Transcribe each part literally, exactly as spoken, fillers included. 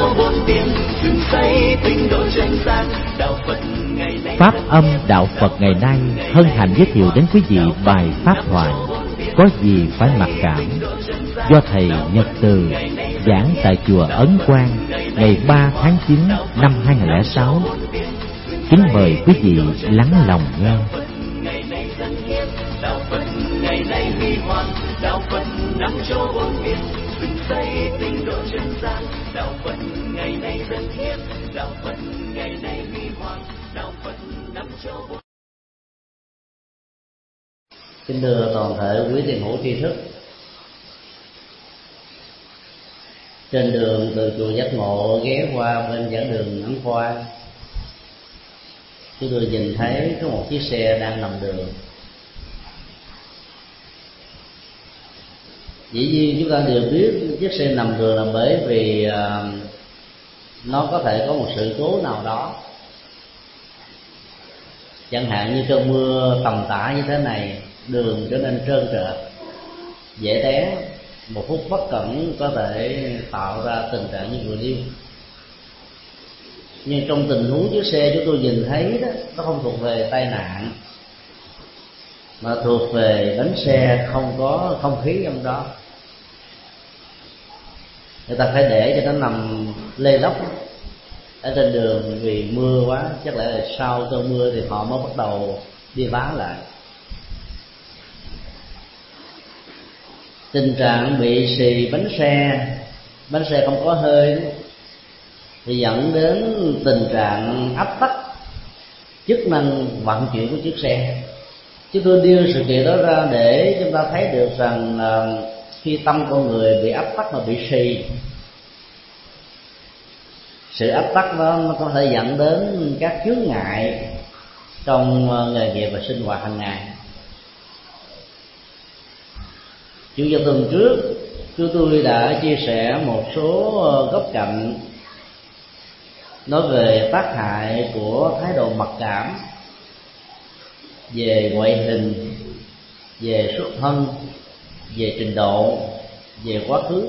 Pháp âm đạo Phật ngày nay hân hạnh giới thiệu đến quý vị bài pháp thoại Có gì phải mặc cảm, do thầy Nhật Từ giảng tại chùa Ấn Quang ngày ba tháng chín năm hai nghìn lẻ sáu. Kính mời quý vị lắng lòng nghe. Kính thưa toàn thể quý thiền hữu tri thức, trên đường từ chùa Giác Ngộ ghé qua bên giảng đường Ấn Quang, chúng tôi nhìn thấy có một chiếc xe đang nằm đường. Dĩ nhiên chúng ta đều biết chiếc xe nằm đường là bởi vì uh, nó có thể có một sự cố nào đó, chẳng hạn như cơn mưa tầm tã như thế này, đường trở nên trơn trượt, dễ té, một phút bất cẩn có thể tạo ra tình trạng như vừa nêu. Nhưng trong tình huống chiếc xe chúng tôi nhìn thấy đó, nó không thuộc về tai nạn, mà thuộc về bánh xe không có không khí trong đó. Người ta phải để cho nó nằm lê lóc ở trên đường vì mưa quá, chắc lẽ là sau cơn mưa thì họ mới bắt đầu đi bán lại. Tình trạng bị xì bánh xe, bánh xe không có hơi thì dẫn đến tình trạng áp tắc chức năng vận chuyển của chiếc xe. Chúng tôi đưa sự kiện đó ra để chúng ta thấy được rằng là khi tâm con người bị áp tắc mà bị xì, sự áp tắc đó nó có thể dẫn đến các chướng ngại trong nghề nghiệp và sinh hoạt hàng ngày. Chủ nhật tuần trước, chúng tôi đã chia sẻ một số góc cạnh nói về tác hại của thái độ mặc cảm về ngoại hình, về xuất thân, về trình độ, về quá khứ,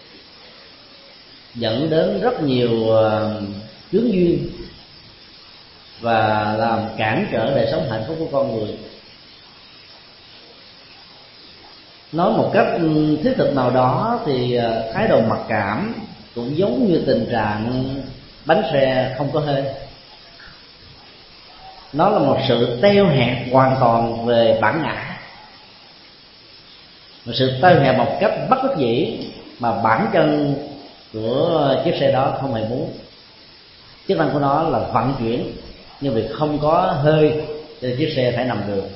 dẫn đến rất nhiều chướng duyên và làm cản trở đời sống hạnh phúc của con người. Nói một cách thiết thực nào đó thì thái độ mặc cảm cũng giống như tình trạng bánh xe không có hơi. Nó là một sự teo hẹp hoàn toàn về bản ngã, một sự teo hẹp một cách bất đắc dĩ mà bản chân của chiếc xe đó không hề muốn. Chức năng của nó là vận chuyển, nhưng vì không có hơi thì chiếc xe phải nằm đường.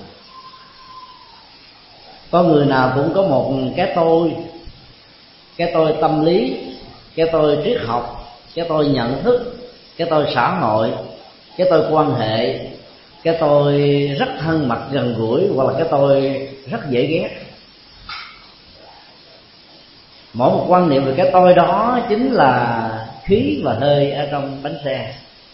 Có người nào cũng có một cái tôi, cái tôi tâm lý, cái tôi triết học, cái tôi nhận thức, cái tôi xã hội, cái tôi quan hệ, cái tôi rất thân mật gần gũi, hoặc là cái tôi rất dễ ghét. Mỗi một quan niệm về cái tôi đó chính là khí và hơi ở trong bánh xe.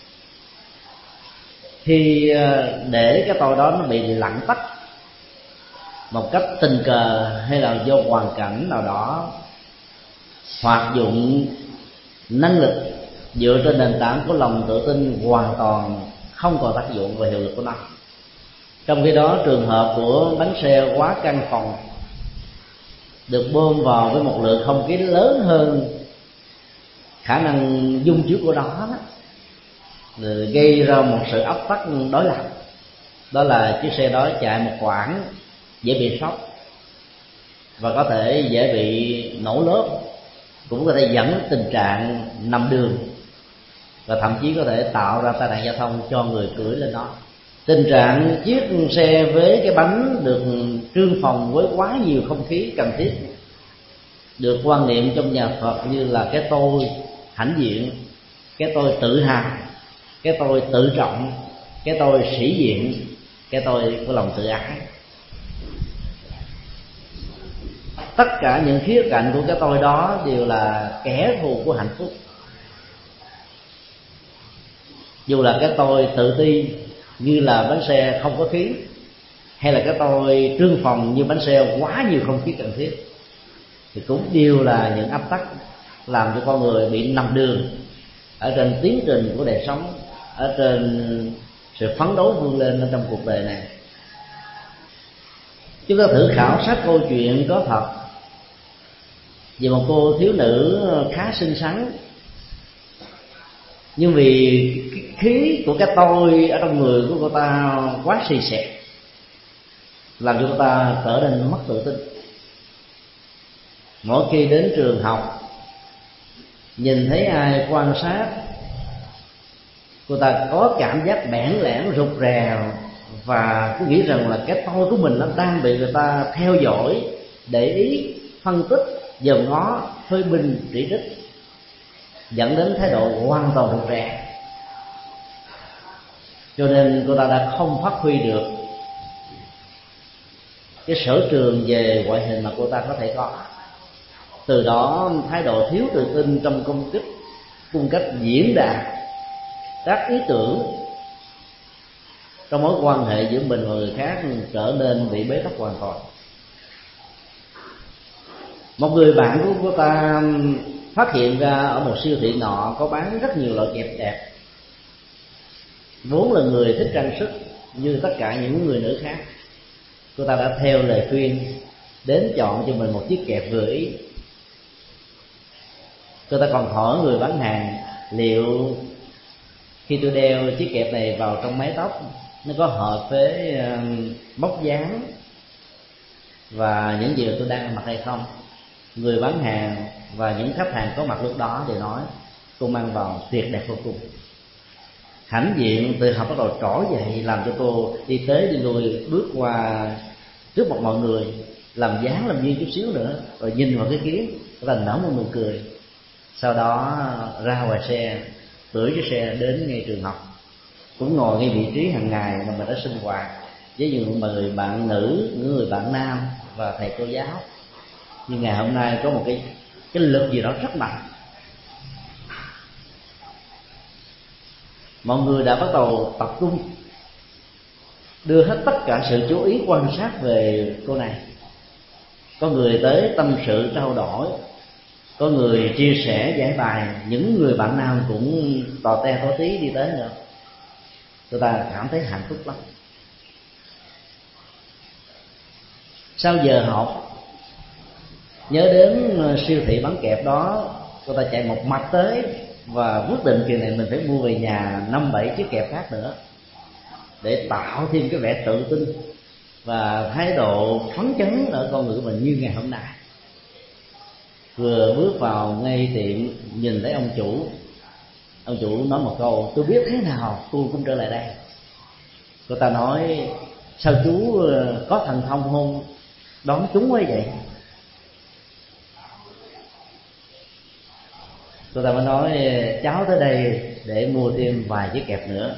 Khi để cái tôi đó nó bị lặng tắt một cách tình cờ hay là do hoàn cảnh nào đó, hoạt dụng năng lực dựa trên nền tảng của lòng tự tin hoàn toàn không còn tác dụng và hiệu lực của nó. Trong khi đó trường hợp của bánh xe quá căng phòng được bơm vào với một lượng không khí lớn hơn khả năng dung chứa của nó, rồi gây ra một sự áp tắc đối lập. Đó là chiếc xe đó chạy một quãng dễ bị sốc và có thể dễ bị nổ lốp, cũng có thể dẫn đến tình trạng nằm đường và thậm chí có thể tạo ra tai nạn giao thông cho người cưỡi lên nó. Tình trạng chiếc xe với cái bánh được trương phòng với quá nhiều không khí cần thiết được quan niệm trong nhà Phật như là cái tôi hãnh diện, cái tôi tự hào, cái tôi tự trọng, cái tôi sĩ diện, cái tôi của lòng tự ái. Tất cả những khía cạnh của cái tôi đó đều là kẻ thù của hạnh phúc. Dù là cái tôi tự ti như là bánh xe không có khí, hay là cái tôi trương phòng như bánh xe quá nhiều không khí cần thiết, thì cũng đều là những áp tắc làm cho con người bị nằm đường ở trên tiến trình của đời sống, ở trên sự phấn đấu vươn lên ở trong cuộc đời này. Chúng ta thử khảo sát câu chuyện có thật về một cô thiếu nữ khá xinh xắn, nhưng vì cái khí của cái tôi ở trong người của cô ta quá xì xẹt, làm cho cô ta trở nên mất tự tin. Mỗi khi đến trường học, nhìn thấy ai quan sát, cô ta có cảm giác bẽn lẽn rụt rè, và cứ nghĩ rằng là cái tôi của mình nó đang bị người ta theo dõi, để ý, phân tích, dòm ngó, phê bình, chỉ trích, dẫn đến thái độ hoàn toàn rụt rè. Cho nên cô ta đã không phát huy được cái sở trường về ngoại hình mà cô ta có thể có. Từ đó thái độ thiếu tự tin trong công kích, cung cách diễn đạt các ý tưởng trong mối quan hệ giữa mình và người khác trở nên bị bế tắc hoàn toàn. Một người bạn của cô ta phát hiện ra ở một siêu thị nọ có bán rất nhiều loại kẹp đẹp. Vốn là người thích trang sức như tất cả những người nữ khác, cô ta đã theo lời khuyên đến chọn cho mình một chiếc kẹp vừa ý. Cô ta còn hỏi người bán hàng liệu khi tôi đeo chiếc kẹp này vào trong mái tóc nó có hợp với bóc dáng và những gì tôi đang mặc hay không. Người bán hàng và những khách hàng có mặt lúc đó đều nói cô mang vào tuyệt đẹp vô cùng. Hãnh diện tự học bắt đầu trỗi dậy, làm cho cô đi tới đi lui, bước qua trước mặt mọi người, làm dáng làm duyên chút xíu nữa, rồi nhìn vào cái kiến, cô ta nở một nụ cười. Sau đó ra ngoài xe, cưỡi chiếc xe đến ngay trường học, cũng ngồi ngay vị trí hàng ngày mà mình đã sinh hoạt với những người bạn nữ, những người bạn nam và thầy cô giáo. Nhưng ngày hôm nay có một cái cái lực gì đó rất mạnh. Mọi người đã bắt đầu tập trung đưa hết tất cả sự chú ý quan sát về cô này. Có người tới tâm sự trao đổi, có người chia sẻ giải bài, những người bạn nam cũng tò te tò tí đi tới nữa. Người ta cảm thấy hạnh phúc lắm. Sau giờ học, nhớ đến siêu thị bán kẹp đó, cô ta chạy một mạch tới và quyết định kỳ này mình phải mua về nhà năm bảy chiếc kẹp khác nữa, để tạo thêm cái vẻ tự tin và thái độ phấn chấn ở con người của mình như ngày hôm nay. Vừa bước vào ngay tiệm, nhìn thấy ông chủ, ông chủ nói một câu: tôi biết thế nào tôi cũng trở lại đây. Cô ta nói: sao chú có thần thông không đón chúng quá vậy? Cô ta mới nói: cháu tới đây để mua thêm vài chiếc kẹp nữa.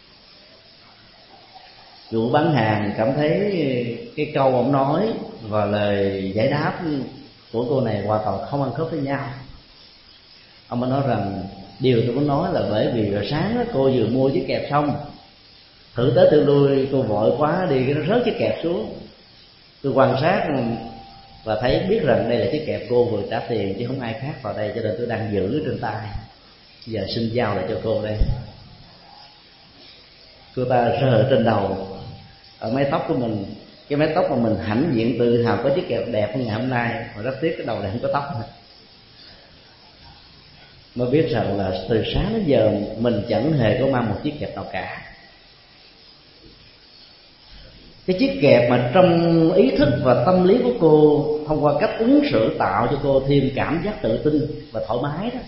Chủ bán hàng cảm thấy cái câu ông nói và lời giải đáp của cô này hoàn toàn không ăn khớp với nhau. Ông mới nói rằng điều tôi muốn nói là bởi vì rồi sáng cô vừa mua chiếc kẹp xong, thử tới thử lui cô vội quá đi, cái nó rớt chiếc kẹp xuống. Tôi quan sát và thấy biết rằng đây là chiếc kẹp cô vừa trả tiền chứ không ai khác vào đây, cho nên tôi đang giữ trên tay. Giờ xin giao lại cho cô đây. Cô ta sờ trên đầu, ở mái tóc của mình, cái mái tóc mà mình hãnh diện tự hào có chiếc kẹp đẹp ngày hôm nay, mà rất tiếc cái đầu này không có tóc nữa. Mới biết rằng là từ sáng đến giờ mình chẳng hề có mang một chiếc kẹp nào cả. Cái chiếc kẹp mà trong ý thức và tâm lý của cô, thông qua cách ứng xử tạo cho cô thêm cảm giác tự tin và thoải mái đó.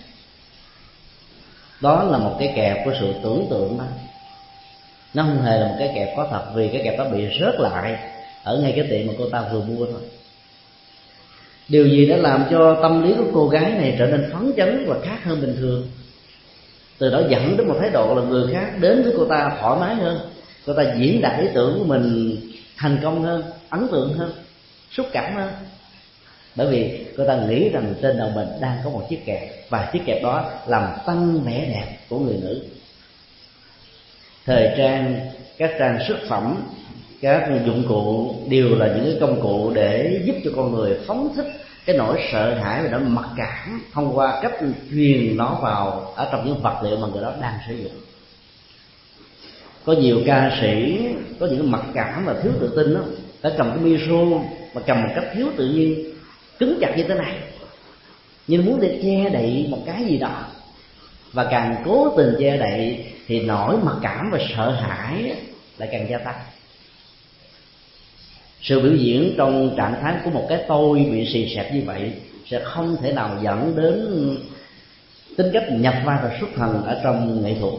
Đó là một cái kẹp của sự tưởng tượng đó. Nó không hề là một cái kẹp có thật, vì cái kẹp đó bị rớt lại ở ngay cái tiệm mà cô ta vừa mua thôi. Điều gì đã làm cho tâm lý của cô gái này trở nên phấn chấn và khác hơn bình thường? Từ đó dẫn đến một thái độ là người khác đến với cô ta thoải mái hơn, cô ta diễn đạt ý tưởng của mình thành công hơn, ấn tượng hơn, xúc cảm hơn. Bởi vì cô ta nghĩ rằng trên đầu mình đang có một chiếc kẹp, và chiếc kẹp đó làm tăng vẻ đẹp của người nữ. Thời trang, các trang sức phẩm, các dụng cụ đều là những cái công cụ để giúp cho con người phóng thích cái nỗi sợ hãi và nỗi mặc cảm thông qua cách truyền nó vào ở trong những vật liệu mà người đó đang sử dụng. Có nhiều ca sĩ có những mặc cảm và thiếu tự tin đó, phải cầm cái micro mà cầm một cách thiếu tự nhiên, cứng chặt như thế này, nhưng muốn để che đậy một cái gì đó, và càng cố tình che đậy thì nỗi mặc cảm và sợ hãi lại càng gia tăng. Sự biểu diễn trong trạng thái của một cái tôi bị xì xẹp như vậy sẽ không thể nào dẫn đến tính cách nhập vai và xuất thần ở trong nghệ thuật.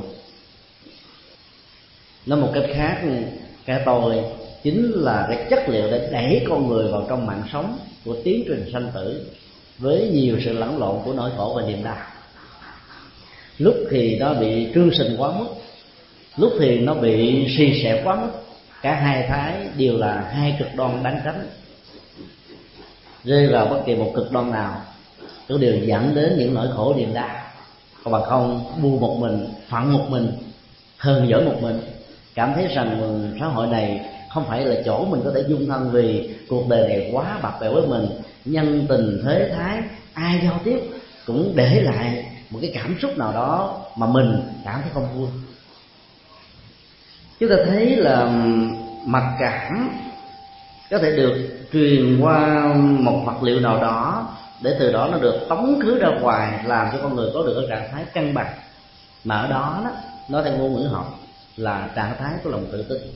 Nói một cách khác, cái tôi chính là cái chất liệu để đẩy con người vào trong mạng sống của tiến trình sanh tử, với nhiều sự lẫn lộn của nỗi khổ và niềm đau. Lúc thì nó bị trương sình quá mức, lúc thì nó bị suy xẹp quá mức. Cả hai thái đều là hai cực đoan đáng tránh. Rơi vào bất kỳ một cực đoan nào cũng đều dẫn đến những nỗi khổ niềm đau. Còn bằng không bu một mình, phận một mình, hờn giỏi một mình, cảm thấy rằng xã hội này không phải là chỗ mình có thể dung thân, vì cuộc đời này quá bạc bẽo với mình, nhân tình thế thái ai giao tiếp cũng để lại một cái cảm xúc nào đó mà mình cảm thấy không vui. Chúng ta thấy là mặc cảm có thể được truyền qua một vật liệu nào đó, để từ đó nó được tống khứ ra ngoài, làm cho con người có được cái trạng thái cân bằng, mà ở đó, đó nói theo ngôn ngữ học là trạng thái của lòng tự tin.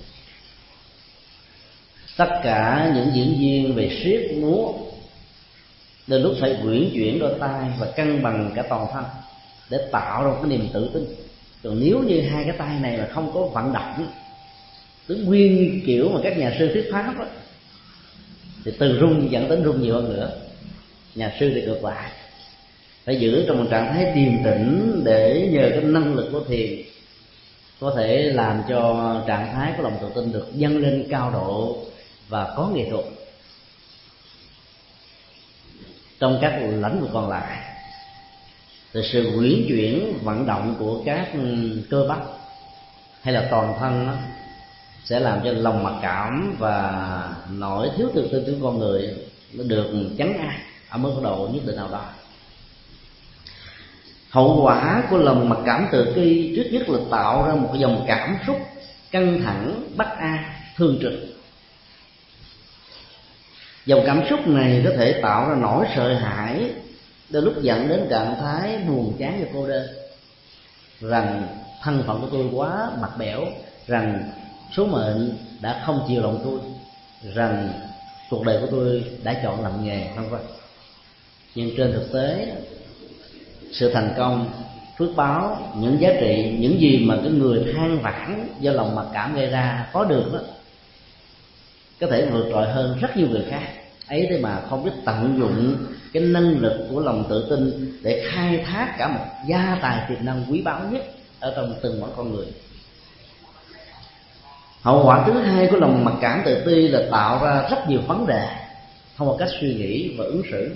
Tất cả những diễn viên về siết múa đến lúc phải uyển chuyển đôi tay và cân bằng cả toàn thân để tạo ra một cái niềm tự tin. Còn nếu như hai cái tay này mà không có vận động, đứng nguyên kiểu mà các nhà sư thuyết pháp đó, thì từ rung dẫn đến rung nhiều hơn nữa. Nhà sư thì ngược lại, phải giữ trong một trạng thái điềm tĩnh để nhờ cái năng lực của thiền có thể làm cho trạng thái của lòng tự tin được dâng lên cao độ và có nghệ thuật. Trong các lĩnh vực còn lại thì sự uyển chuyển vận động của các cơ bắp hay là toàn thân đó, sẽ làm cho lòng mặc cảm và nỗi thiếu tự tin của con người nó được chấn áp ở mức độ nhất định nào đó. Hậu quả của lòng mặc cảm tự ti trước nhất là tạo ra một cái dòng cảm xúc căng thẳng, bất an, thương trực. Dòng cảm xúc này có thể tạo ra nỗi sợ hãi, đôi lúc dẫn đến trạng thái buồn chán và cô đơn, rằng thân phận của tôi quá bạc bẽo, rằng số mệnh đã không chiều lòng tôi, rằng cuộc đời của tôi đã chọn làm nghề, vân vân. Nhưng trên thực tế, sự thành công, phước báo, những giá trị, những gì mà cái người than vãn do lòng mặc cảm gây ra có được đó, có thể vượt trội hơn rất nhiều người khác. Ấy thế mà không biết tận dụng cái năng lực của lòng tự tin để khai thác cả một gia tài tiềm năng quý báu nhất ở trong từng mỗi con người. Hậu quả thứ hai của lòng mặc cảm tự ti là tạo ra rất nhiều vấn đề thông qua cách suy nghĩ và ứng xử.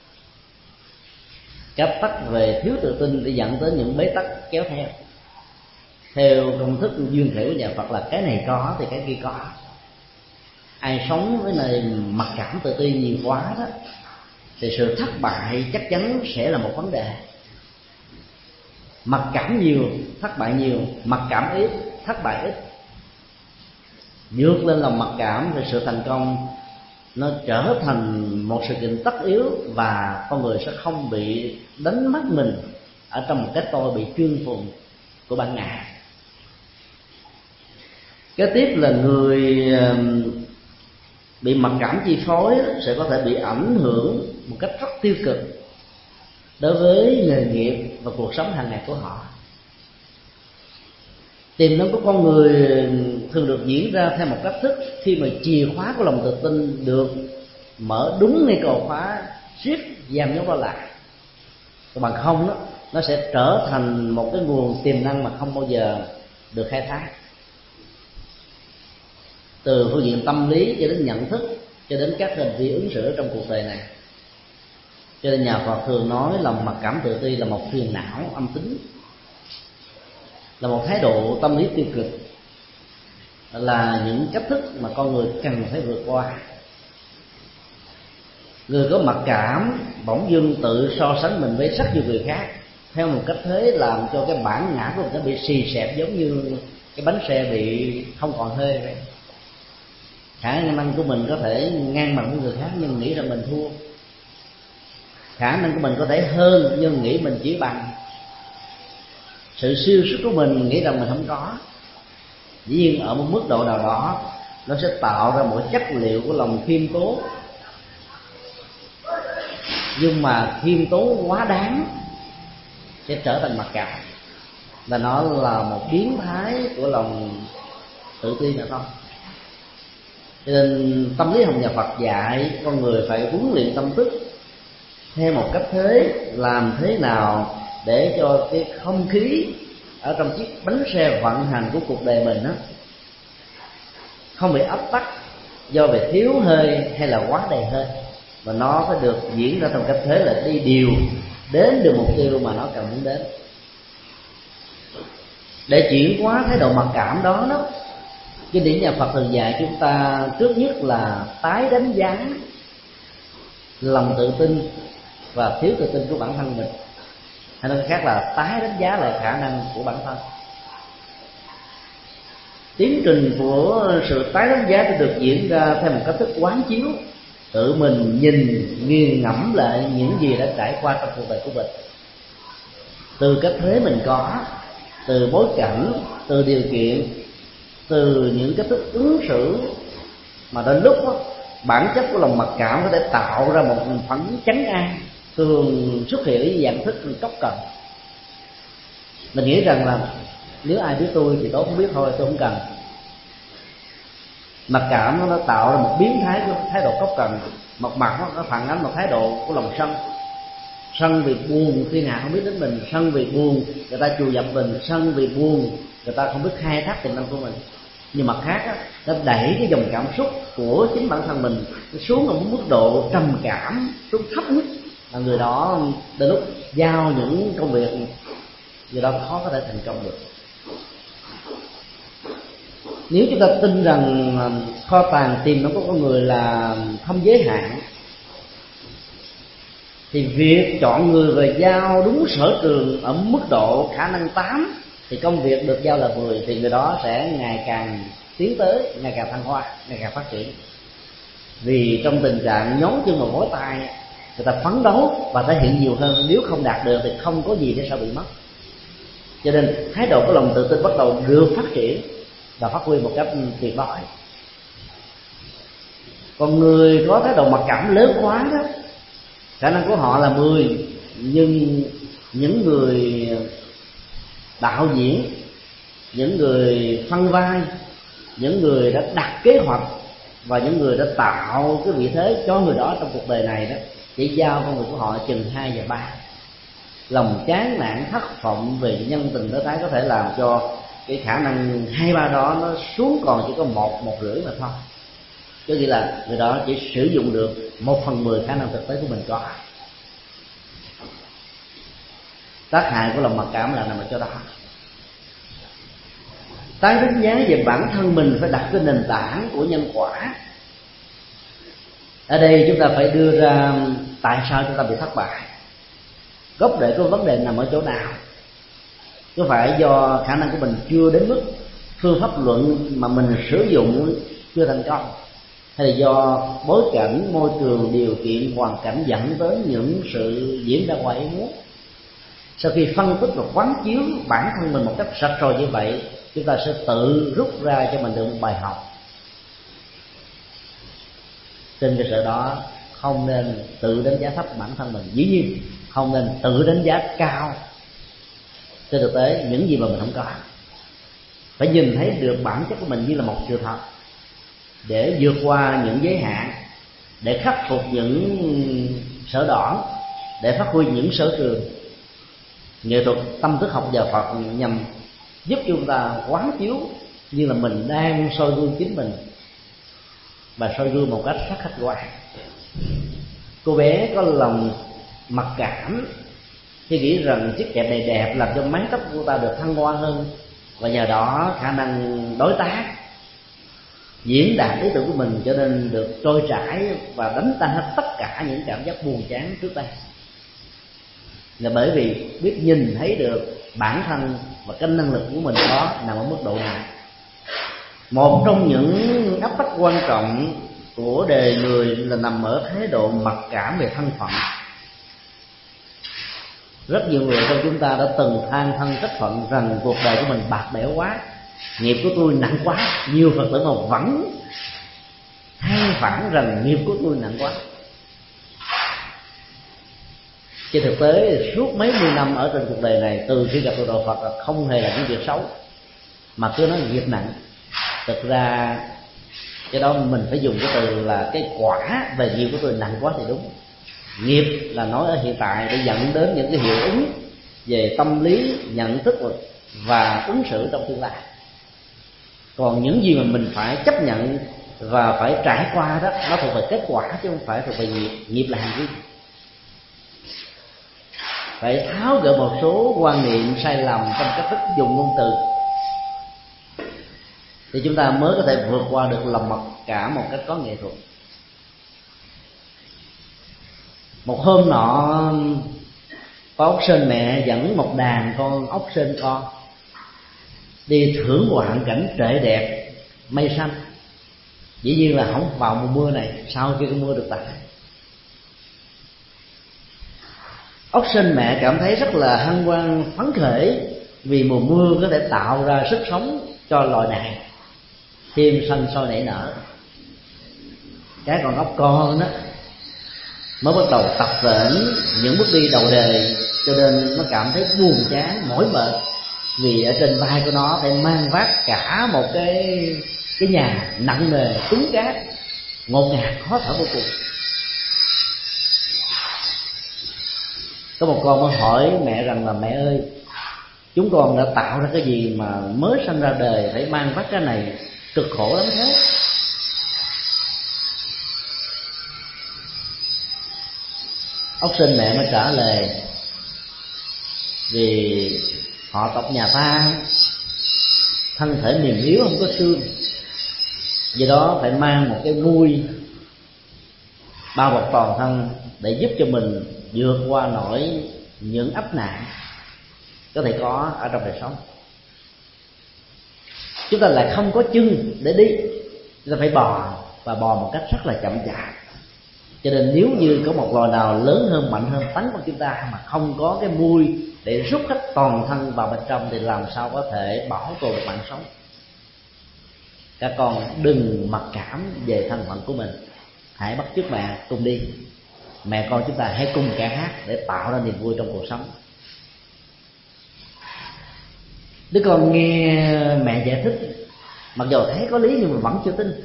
Cách tắc về thiếu tự tin để dẫn tới những bế tắc kéo theo. Theo công thức duyên khởi của nhà Phật là cái này có thì cái kia có. Ai sống với nơi mặc cảm tự ti nhiều quá đó, thì sự thất bại chắc chắn sẽ là một vấn đề. Mặc cảm nhiều, thất bại nhiều; mặc cảm ít, thất bại ít. Vượt lên lòng mặc cảm thì sự thành công nó trở thành một sự kiện tất yếu, và con người sẽ không bị đánh mất mình ở trong một cái tôi bị chuyên phùng của bản ngã. Kế tiếp là người bị mặc cảm chi phối sẽ có thể bị ảnh hưởng một cách rất tiêu cực đối với nghề nghiệp và cuộc sống hàng ngày của họ. Tiềm năng của con người thường được diễn ra theo một cách thức khi mà chìa khóa của lòng tự tin được mở đúng ngay cầu khóa, siết giam nhốt nó lại. Còn bằng không đó, nó sẽ trở thành một cái nguồn tiềm năng mà không bao giờ được khai thác. Từ phương diện tâm lý cho đến nhận thức, cho đến các hành vi ứng xử trong cuộc đời này. Cho nên nhà Phật thường nói lòng mặc cảm tự ti là một phiền não âm tính, là một thái độ tâm lý tiêu cực, là những cách thức mà con người cần phải vượt qua. Người có mặc cảm bỗng dưng tự so sánh mình với rất nhiều người khác theo một cách thế làm cho cái bản ngã của mình nó bị xì xẹp, giống như cái bánh xe bị không còn hơi vậy. Khả năng của mình có thể ngang bằng với người khác nhưng nghĩ rằng mình thua, khả năng của mình có thể hơn nhưng nghĩ mình chỉ bằng, sự siêu sức của mình nghĩ rằng mình không có. Dĩ nhiên ở một mức độ nào đó nó sẽ tạo ra một chất liệu của lòng khiêm tốn, nhưng mà khiêm tốn quá đáng sẽ trở thành mặc cảm, và nó là một biến thái của lòng tự ti nữa không. Cho nên tâm lý học nhà Phật dạy con người phải huấn luyện tâm thức theo một cách thế làm thế nào để cho cái không khí ở trong chiếc bánh xe vận hành của cuộc đời mình đó không bị áp tắc do về thiếu hơi hay là quá đầy hơi, và nó phải được diễn ra trong cách thế là đi điều đến được mục tiêu mà nó cần muốn đến. Để chuyển hóa thái độ mặc cảm đó đó, kinh điển nhà Phật thường dạy chúng ta trước nhất là tái đánh giá lòng tự tin và thiếu tự tin của bản thân mình, hay nói khác là tái đánh giá lại khả năng của bản thân. Tiến trình của sự tái đánh giá sẽ được diễn ra theo một cách thức quán chiếu, tự mình nhìn nghiền ngẫm lại những gì đã trải qua trong cuộc đời của mình, từ cách thế mình có, từ bối cảnh, từ điều kiện, từ những cách thức ứng xử, mà đến lúc đó, bản chất của lòng mặc cảm có thể tạo ra một phản ứng chấn an, thường xuất hiện với dạng thức cốc cần. Mình nghĩ rằng là nếu ai biết tôi thì tôi không biết thôi, tôi không cần. Mặc cảm nó tạo ra một biến thái của thái độ cốc cần. Một mặt nó phản ánh một thái độ của lòng sân, sân vì buồn khi nào không biết đến mình, sân vì buồn người ta chù dập mình, sân vì buồn người ta không biết khai thác tiềm năng của mình. Nhưng mặt khác á, nó đẩy cái dòng cảm xúc của chính bản thân mình xuống ở một mức độ trầm cảm, xuống thấp nhất, là người đó đến lúc giao những công việc người đó khó có thể thành công được. Nếu chúng ta tin rằng kho tàng tiềm năng của con người là không giới hạn, thì việc chọn người và giao đúng sở trường ở mức độ khả năng tám thì công việc được giao là mười, thì người đó sẽ ngày càng tiến tới, ngày càng thăng hoa, ngày càng phát triển. Vì trong tình trạng nhón chân vào mối tay, người ta phấn đấu và thể hiện nhiều hơn, nếu không đạt được thì không có gì để sao bị mất. Cho nên thái độ của lòng tự tin bắt đầu được phát triển và phát huy một cách tuyệt vời. Còn người có thái độ mặc cảm lớn quá đó, khả năng của họ là mười, nhưng những người đạo diễn, những người phân vai, những người đã đặt kế hoạch và những người đã tạo cái vị thế cho người đó trong cuộc đời này đó, chỉ giao con người của họ chừng hai và ba. Lòng chán nản thất vọng về nhân tình đối thái có thể làm cho cái khả năng hai ba đó nó xuống còn chỉ có một một rưỡi mà thôi. Có nghĩa là người đó chỉ sử dụng được một phần mười khả năng thực tế của mình có. Tác hại của lòng mặc cảm là nằm ở chỗ đó. Tái đánh giá về bản thân mình phải đặt trên nền tảng của nhân quả. Ở đây chúng ta phải đưa ra tại sao chúng ta bị thất bại, gốc rễ của vấn đề nằm ở chỗ nào. Có phải do khả năng của mình chưa đến mức, phương pháp luận mà mình sử dụng chưa thành công, hay là do bối cảnh, môi trường, điều kiện, hoàn cảnh dẫn đến những sự diễn ra ngoài ý muốn? Sau khi phân tích và quán chiếu bản thân mình một cách sạch rồi như vậy, chúng ta sẽ tự rút ra cho mình được một bài học. Trên cơ sở đó không nên tự đánh giá thấp bản thân mình, dĩ nhiên không nên tự đánh giá cao. Trên thực tế những gì mà mình không có, phải nhìn thấy được bản chất của mình như là một sự thật, để vượt qua những giới hạn, để khắc phục những sở đoản, để phát huy những sở trường. Nghệ thuật tâm thức học nhà Phật nhằm giúp chúng ta quán chiếu như là mình đang soi gương chính mình, và soi gương một cách rất khách quan. Cô bé có lòng mặc cảm khi nghĩ rằng chiếc kẹp này đẹp làm cho mái tóc của ta được thăng hoa hơn, và nhờ đó khả năng đối tác diễn đạt ý tưởng của mình cho nên được trôi chảy và đánh tan hết tất cả những cảm giác buồn chán trước đây. Là bởi vì biết nhìn thấy được bản thân và cái năng lực của mình có nằm ở mức độ nào. Một trong những áp bách quan trọng của đời người là nằm ở thái độ mặc cảm về thân phận. Rất nhiều người trong chúng ta đã từng than thân trách phận rằng cuộc đời của mình bạc bẽo quá, nghiệp của tôi nặng quá. Nhiều Phật tử mà vẫn than vãn rằng nghiệp của tôi nặng quá. Trên thực tế suốt mấy mươi năm ở trên cuộc đời này, từ khi gặp được đạo Phật là không hề là những việc xấu, mà cứ nói nghiệp nặng. Thực ra cái đó mình phải dùng cái từ là cái quả về nghiệp của tôi nặng quá thì đúng. Nghiệp là nói ở hiện tại để dẫn đến những cái hiệu ứng về tâm lý, nhận thức và ứng xử trong tương lai. Còn những gì mà mình phải chấp nhận và phải trải qua đó, nó thuộc về kết quả chứ không phải thuộc về nghiệp. Nghiệp là hành vi. Phải tháo gỡ một số quan niệm sai lầm trong cách thức dùng ngôn từ thì chúng ta mới có thể vượt qua được lòng mặc cảm một cách có nghệ thuật. Một hôm nọ, có ốc sên mẹ dẫn một đàn con ốc sên con đi thưởng ngoạn cảnh trệ đẹp mây xanh. Dĩ nhiên là không vào mùa mưa này, sau khi cái mưa được tạnh. Ốc sên mẹ cảm thấy rất là hân hoan phấn khởi vì mùa mưa có thể tạo ra sức sống cho loài này thêm xanh sôi nảy nở. Cái con ốc con đó mới bắt đầu tập vễnh những bước đi đầu đời, cho nên nó cảm thấy buồn chán mỏi mệt vì ở trên vai của nó phải mang vác cả một cái cái nhà nặng nề cứng cáp, ngột ngạt khó thở vô cùng. Có một con mới hỏi mẹ rằng là mẹ ơi, chúng con đã tạo ra cái gì mà mới sanh ra đời phải mang vác cái này cực khổ lắm thế? Ốc sên mẹ mới trả lời: vì họ tộc nhà ta thân thể mềm yếu, không có xương, do đó phải mang một cái mui bao bọc toàn thân để giúp cho mình vượt qua nổi những ấp nạn có thể có ở trong đời sống. Chúng ta lại không có chân để đi, chúng ta phải bò, và bò một cách rất là chậm chạp. Cho nên nếu như có một loài nào lớn hơn, mạnh hơn tấn công chúng ta mà không có cái mui để rút hết toàn thân vào bên trong thì làm sao có thể bảo tồn được mạng sống. Các con đừng mặc cảm về thân phận của mình, hãy bắt chước mẹ cùng đi. Mẹ con chúng ta hãy cùng ca hát để tạo ra niềm vui trong cuộc sống. Đứa con nghe mẹ giải thích, mặc dù thấy có lý nhưng mà vẫn chưa tin.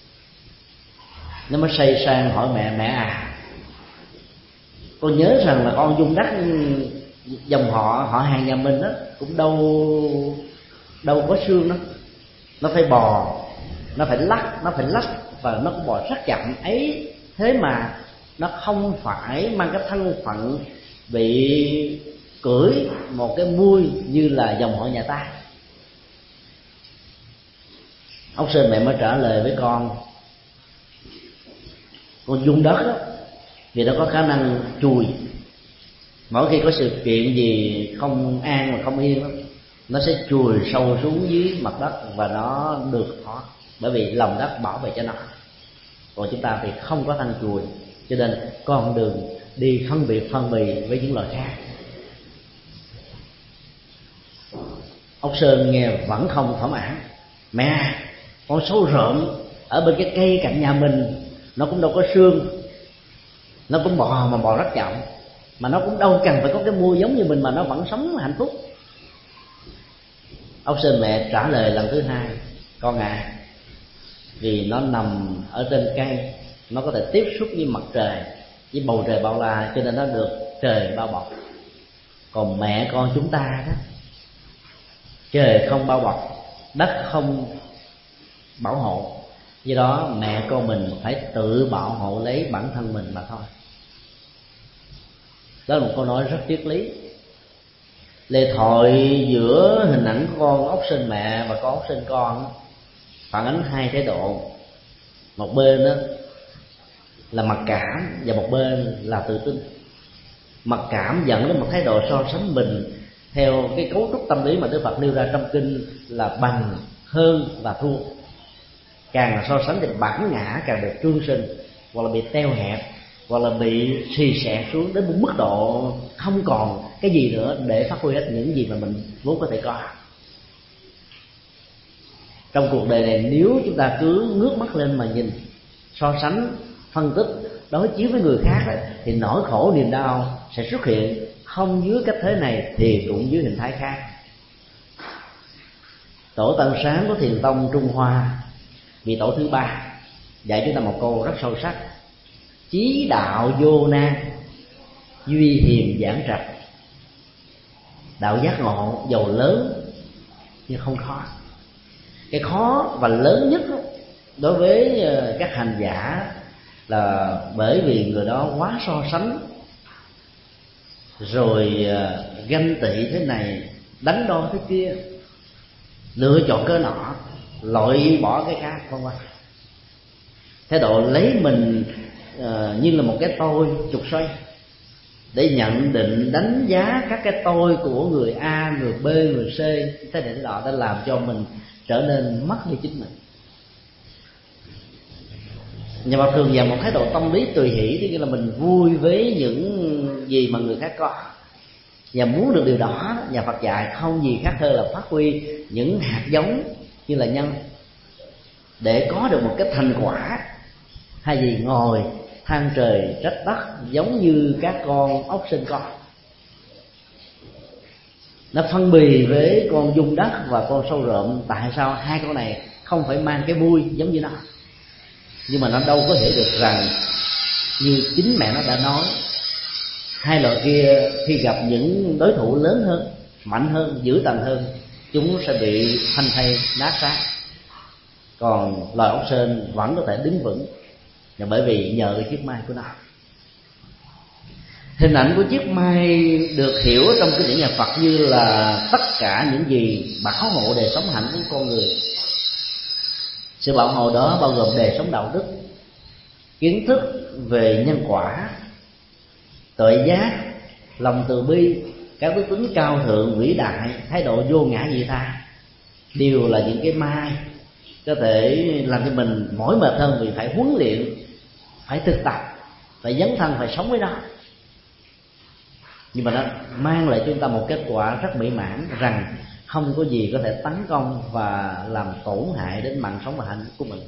Nó mới say sang hỏi mẹ: mẹ à, con nhớ rằng là con Dung Đắc dòng họ họ hàng nhà mình đó cũng đâu đâu có xương đó, nó phải bò, nó phải lắc, nó phải lắc và nó cũng bò rất chậm ấy, thế mà nó không phải mang cái thân phận bị cưỡi một cái mui như là dòng họ nhà ta. Ốc sên mẹ mới trả lời với con: con Dung Đất đó, vì nó có khả năng chùi. Mỗi khi có sự kiện gì không an và không yên đó, nó sẽ chùi sâu xuống dưới mặt đất và nó được thoát, bởi vì lòng đất bảo vệ cho nó. Còn chúng ta thì không có thân chùi, cho nên con đường đi phân biệt phân bì với những loài khác. Ốc sên nghe vẫn không thỏa mãn: mẹ, con sâu rợn ở bên cái cây cạnh nhà mình, nó cũng đâu có xương, nó cũng bò mà bò rất chậm, mà nó cũng đâu cần phải có cái mui giống như mình mà nó vẫn sống hạnh phúc. Ốc sên mẹ trả lời lần thứ hai: con à, vì nó nằm ở trên cây, nó có thể tiếp xúc với mặt trời, với bầu trời bao la, cho nên nó được trời bao bọc. Còn mẹ con chúng ta đó, trời không bao bọc, đất không bảo hộ, do đó mẹ con mình phải tự bảo hộ lấy bản thân mình mà thôi. Đó là một câu nói rất triết lý. Lề thoại giữa hình ảnh của con ốc sên mẹ và con ốc sên con phản ánh hai thái độ. Một bên đó là mặc cảm và một bên là tự tin. Mặc cảm dẫn đến một thái độ so sánh mình theo cái cấu trúc tâm lý mà Đức Phật nêu ra trong kinh là bằng, hơn và thua. Càng so sánh thì bản ngã càng được trương sinh, hoặc là bị teo hẹp, hoặc là bị xì xẹt xuống đến một mức độ không còn cái gì nữa để phát huy hết những gì mà mình vốn có thể có. Trong cuộc đời này, nếu chúng ta cứ ngước mắt lên mà nhìn, so sánh, phân tích, đối chiếu với người khác ấy, thì nỗi khổ niềm đau sẽ xuất hiện, không dưới cách thế này thì cũng dưới hình thái khác. Tổ Tân Sáng của Thiền Tông Trung Hoa, vị tổ thứ ba, dạy chúng ta một câu rất sâu sắc: chí đạo vô nan, duy hiềm giảng trạch. Đạo giác ngộ giàu lớn nhưng không khó. Cái khó và lớn nhất đối với các hành giả là bởi vì người đó quá so sánh, rồi ganh tị thế này, đánh đo thế kia, lựa chọn cái nọ, loại bỏ cái khác, không qua. Thái độ lấy mình uh, như là một cái tôi trục xoay để nhận định, đánh giá các cái tôi của người A, người B, người C, thế này thế nọ, đã làm cho mình trở nên mất đi chính mình. Nhà Phật thường dành một thái độ tâm lý tùy hỷ, tức là mình vui với những gì mà người khác có, và muốn được điều đó, nhà Phật dạy không gì khác hơn là phát huy những hạt giống như là nhân để có được một cái thành quả, hay gì ngồi than trời trách đất giống như các con ốc sinh con. Nó phân bì với con dung đất và con sâu rộm, tại sao hai con này không phải mang cái vui giống như nó. Nhưng mà nó đâu có hiểu được rằng như chính mẹ nó đã nói, hai loại kia khi gặp những đối thủ lớn hơn, mạnh hơn, dữ tợn hơn, chúng sẽ bị phanh thây nát xác. Còn loài ốc sên vẫn có thể đứng vững, là bởi vì nhờ cái chiếc mai của nó. Hình ảnh của chiếc mai được hiểu trong kinh điển nhà Phật như là tất cả những gì bảo hộ đời sống hạnh của con người. Sự bảo hộ đó bao gồm đời sống đạo đức, kiến thức về nhân quả, tuệ giác, lòng từ bi, các đức tính cao thượng vĩ đại, thái độ vô ngã vị tha, đều là những cái mai có thể làm cho mình mỏi mệt hơn vì phải huấn luyện, phải thực tập, phải dấn thân, phải sống với nó. Nhưng mà nó mang lại cho chúng ta một kết quả rất mỹ mãn, rằng không có gì có thể tấn công và làm tổn hại đến mạng sống và hạnh phúc của mình.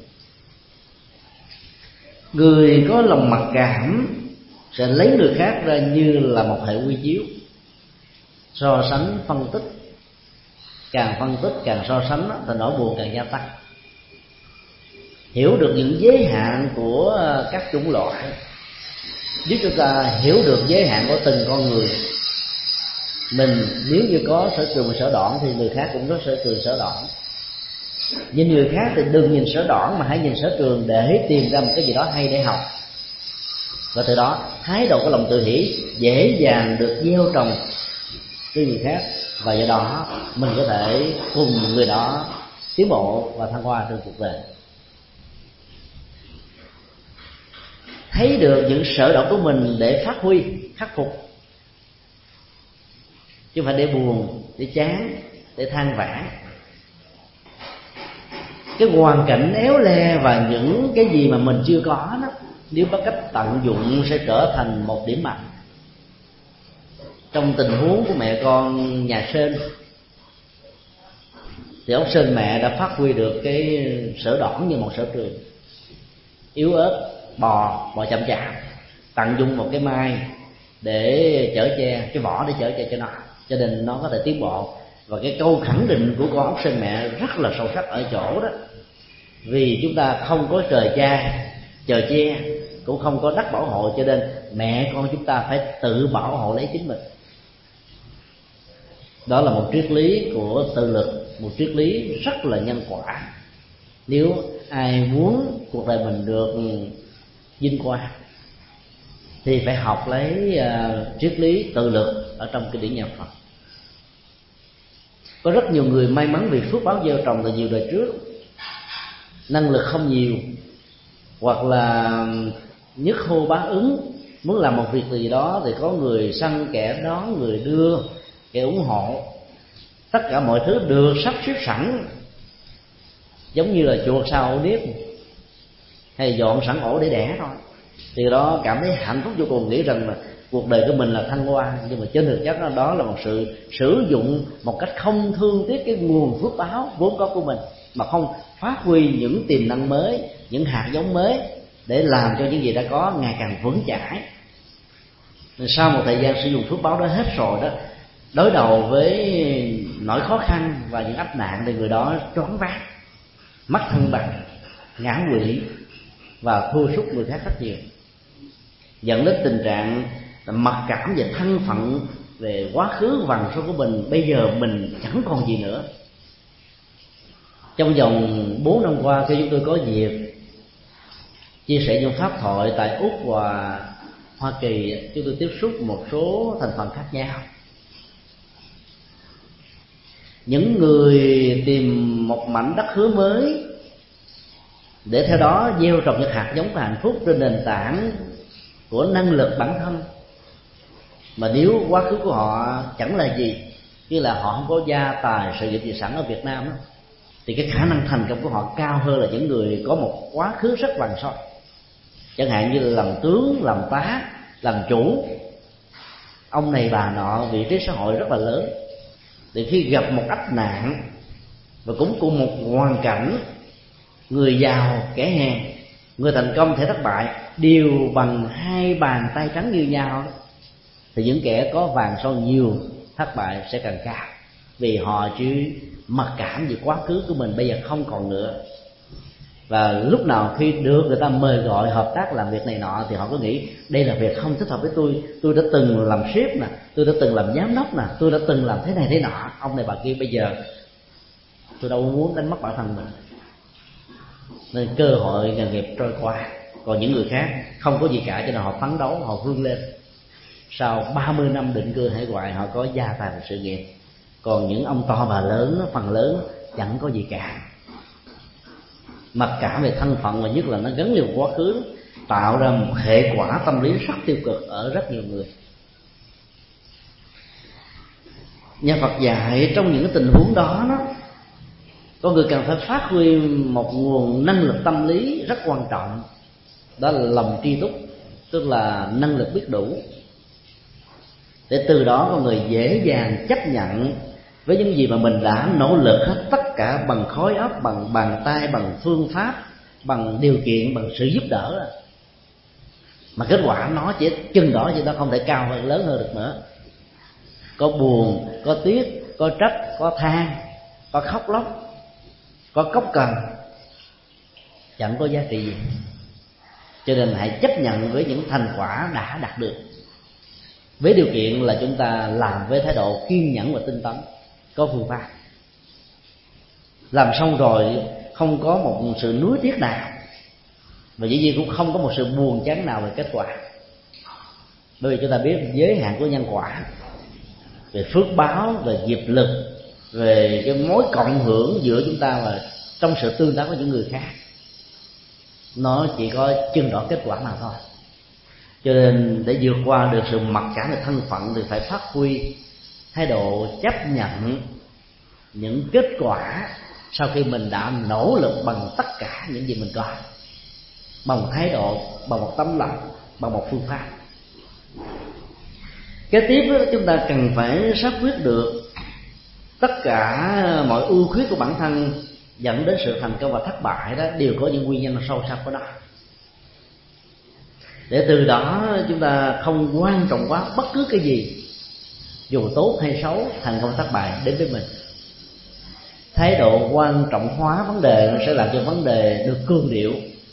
Người có lòng mặc cảm sẽ lấy người khác ra như là một hệ quy chiếu, so sánh, phân tích. Càng phân tích, càng so sánh thì nỗi buồn càng gia tăng. Hiểu được những giới hạn của các chủng loại giúp chúng ta hiểu được giới hạn của từng con người. Mình nếu như có sở trường và sở đoản thì người khác cũng có sở trường sở đoản. Nhìn người khác thì đừng nhìn sở đoản mà hãy nhìn sở trường để tìm ra một cái gì đó hay để học. Và từ đó thái độ của lòng tự hỷ dễ dàng được gieo trồng với người khác, và do đó mình có thể cùng người đó tiến bộ và thăng hoa trên cuộc đời. Thấy được những sở đoản của mình để phát huy, khắc phục, chứ không phải để buồn, để chán, để than vãn. Cái hoàn cảnh éo le và những cái gì mà mình chưa có đó, nếu có cách tận dụng sẽ trở thành một điểm mạnh. Trong tình huống của mẹ con nhà Sên thì ốc sên mẹ đã phát huy được cái sở đoản như một sở trường, yếu ớt, bò, bò chậm chạp, tận dụng một cái mai để chở che, cái vỏ để chở che cho nó, cho nên nó có thể tiến bộ. Và cái câu khẳng định của con ốc sên mẹ rất là sâu sắc ở chỗ đó, vì chúng ta không có trời cha, trời che, cũng không có đất bảo hộ, cho nên mẹ con chúng ta phải tự bảo hộ lấy chính mình. Đó là một triết lý của tự lực, một triết lý rất là nhân quả. Nếu ai muốn cuộc đời mình được vinh quang thì phải học lấy uh, triết lý tự lực ở trong kinh điển nhà Phật. Có rất nhiều người may mắn vì phước báo gieo trồng từ nhiều đời trước, năng lực không nhiều, hoặc là nhất hô bá ứng, muốn làm một việc gì đó thì có người săn kẻ đón, người đưa, kẻ ủng hộ, tất cả mọi thứ được sắp xếp sẵn, giống như là chuột sau ổ nếp hay dọn sẵn ổ để đẻ thôi. Thì đó cảm thấy hạnh phúc vô cùng, nghĩ rằng là cuộc đời của mình là thăng hoa. Nhưng mà trên thực chất đó, đó là một sự sử dụng một cách không thương tiếc cái nguồn phước báo vốn có của mình, mà không phát huy những tiềm năng mới, những hạt giống mới để làm cho những gì đã có ngày càng vững chãi. Sau một thời gian sử dụng phước báo đó hết rồi đó, đối đầu với nỗi khó khăn và những ách nạn thì người đó choáng váng, mất thăng bằng, ngã quỵ và thua sút người khác rất nhiều, dẫn đến tình trạng mặc cảm về thân phận, về quá khứ vằng số của mình. Bây giờ mình chẳng còn gì nữa. Trong vòng bốn năm qua, khi chúng tôi có dịp chia sẻ những pháp thoại tại Úc và Hoa Kỳ, chúng tôi tiếp xúc một số thành phần khác nhau. Những người tìm một mảnh đất hứa mới để theo đó gieo trồng những hạt giống của hạnh phúc trên nền tảng của năng lực bản thân, mà nếu quá khứ của họ chẳng là gì, như là họ không có gia tài sự nghiệp gì sẵn ở Việt Nam đó, thì cái khả năng thành công của họ cao hơn là những người có một quá khứ rất vàng son, chẳng hạn như là làm tướng, làm tá, làm chủ, ông này bà nọ, vị trí xã hội rất là lớn. Thì khi gặp một ách nạn và cũng cùng một hoàn cảnh, người giàu kẻ hèn, người thành công thể thất bại đều bằng hai bàn tay trắng như nhau, thì những kẻ có vàng son nhiều thất bại sẽ càng cao, vì họ chỉ mặc cảm về quá khứ của mình bây giờ không còn nữa. Và lúc nào khi được người ta mời gọi hợp tác làm việc này nọ thì họ có nghĩ đây là việc không thích hợp với tôi, tôi đã từng làm sếp nè, tôi đã từng làm giám đốc nè, tôi đã từng làm thế này thế nọ, ông này bà kia, bây giờ tôi đâu muốn đánh mất bản thân mình. Nên cơ hội nghề nghiệp trôi qua. Còn những người khác không có gì cả, cho nên họ phấn đấu, họ vươn lên. Sau ba mươi năm định cư hải ngoại, họ có gia tài và sự nghiệp. Còn những ông to bà lớn, phần lớn chẳng có gì cả. Mặc cảm về thân phận, và nhất là nó gắn liền quá khứ, tạo ra một hệ quả tâm lý rất tiêu cực ở rất nhiều người. Nhà Phật dạy trong những cái tình huống đó, đó con người cần phải phát huy một nguồn năng lực tâm lý rất quan trọng, đó là lòng tri túc, tức là năng lực biết đủ, để từ đó con người dễ dàng chấp nhận với những gì mà mình đã nỗ lực hết tất cả bằng khối óc, bằng bàn tay, bằng phương pháp, bằng điều kiện, bằng sự giúp đỡ, mà kết quả nó chỉ chừng đó chứ nó không thể cao hơn, lớn hơn được nữa. Có buồn, có tiếc, có trách, có than, có khóc lóc, có cốc cần, chẳng có giá trị gì. Cho nên hãy chấp nhận với những thành quả đã đạt được, với điều kiện là chúng ta làm với thái độ kiên nhẫn và tinh tấn, có phương pháp. Làm xong rồi không có một sự nuối tiếc nào, và dĩ nhiên cũng không có một sự buồn chán nào về kết quả. Bởi vì chúng ta biết giới hạn của nhân quả, về phước báo, về nghiệp lực, về cái mối cộng hưởng giữa chúng ta và trong sự tương tác với những người khác, nó chỉ có chừng đó kết quả mà thôi. Cho nên để vượt qua được sự mặc cảm về thân phận thì phải phát huy thái độ chấp nhận những kết quả sau khi mình đã nỗ lực bằng tất cả những gì mình có, bằng một thái độ, bằng một tấm lòng, bằng một phương pháp. Kế tiếp đó, chúng ta cần phải xác quyết được tất cả mọi ưu khuyết của bản thân dẫn đến sự thành công và thất bại đó đều có những nguyên nhân sâu sắc của nó, để từ đó chúng ta không quan trọng quá bất cứ cái gì, dù tốt hay xấu, thành công thất bại đến với mình. Thái độ quan trọng hóa vấn đề nó sẽ làm cho vấn đề được cương điệu.